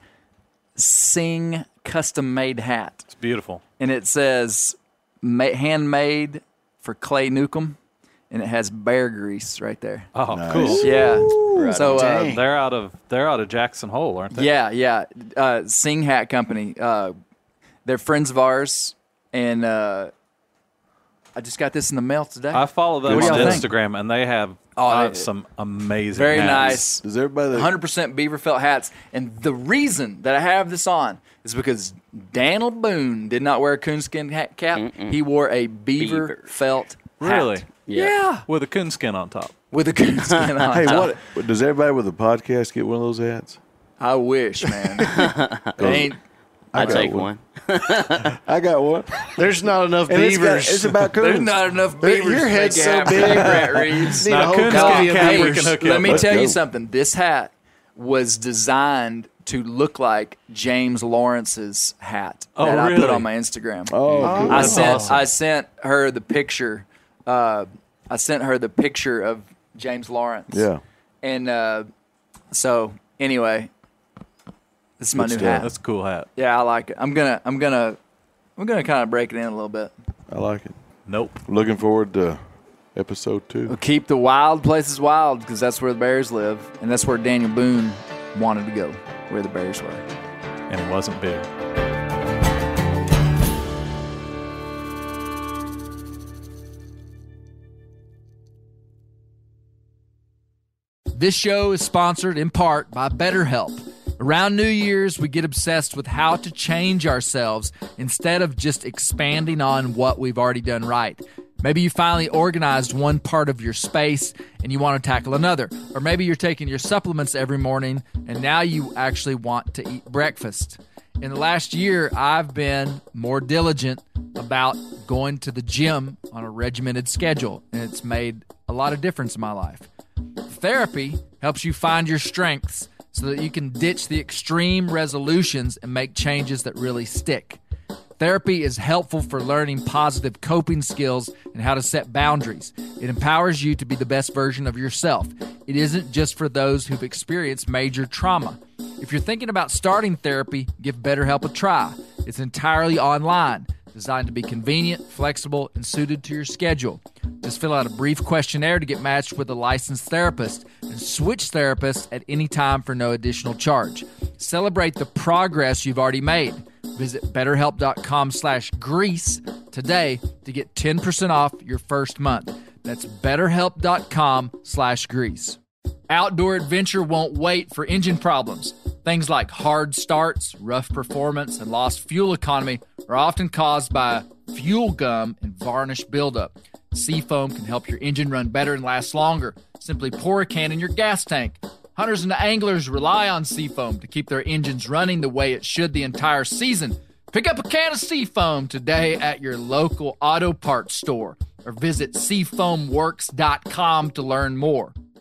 Sing custom-made hat. It's beautiful. And it says handmade for Clay Newcomb, and it has bear grease right there. Oh, Nice. cool. Yeah. Right So Dang. They're out of Jackson Hole, aren't they? yeah. Sing Hat Company. They're friends of ours, and I just got this in the mail today. I follow them What do on y'all think? Instagram, and they have some amazing Very hats. nice. Does everybody 100% beaver felt hats. And the reason that I have this on is because Daniel Boone did not wear a coonskin cap. He wore a beaver felt hat. Really? Yeah. With a coonskin on top. With a coonskin on Hey, top. what does everybody with a podcast get one of those hats? I wish, man. Ain't I'd got take one. one. I got one. There's not enough And beavers. it's about coons. there's not enough beavers. Your to head's make so it happen, big. Brett Reeves. Need a Now, whole coonskin copy of cap, we beavers. can hook you Let up. me Let's tell go. you something. This hat was designed to look like James Lawrence's hat Oh, that I put really? on my Instagram. Oh, cool. I sent her the picture. I sent her the picture of James Lawrence. Yeah. And so anyway, this is my Good new stuff. hat. That's a cool hat. Yeah, I like it. I'm gonna kind of break it in a little bit. I like it. Nope. Looking forward to episode 2. We'll keep the wild places wild because that's where the bears live, and that's where Daniel Boone wanted to go, where the bears were. And it wasn't big. This show is sponsored in part by BetterHelp. Around New Year's, we get obsessed with how to change ourselves instead of just expanding on what we've already done right. Maybe you finally organized one part of your space and you want to tackle another. Or maybe you're taking your supplements every morning and now you actually want to eat breakfast. In the last year, I've been more diligent about going to the gym on a regimented schedule, and it's made a lot of difference in my life. Therapy helps you find your strengths so that you can ditch the extreme resolutions and make changes that really stick. Therapy is helpful for learning positive coping skills and how to set boundaries. It empowers you to be the best version of yourself. It isn't just for those who've experienced major trauma. If you're thinking about starting therapy, give BetterHelp a try. It's entirely online, designed to be convenient, flexible, and suited to your schedule. Just fill out a brief questionnaire to get matched with a licensed therapist and switch therapists at any time for no additional charge. Celebrate the progress you've already made. Visit BetterHelp.com/Grease today to get 10% off your first month. That's BetterHelp.com/Grease. Outdoor adventure won't wait for engine problems. Things like hard starts, rough performance, and lost fuel economy are often caused by fuel gum and varnish buildup. Seafoam can help your engine run better and last longer. Simply pour a can in your gas tank. Hunters and anglers rely on Seafoam to keep their engines running the way it should the entire season. Pick up a can of Seafoam today at your local auto parts store or visit SeafoamWorks.com to learn more.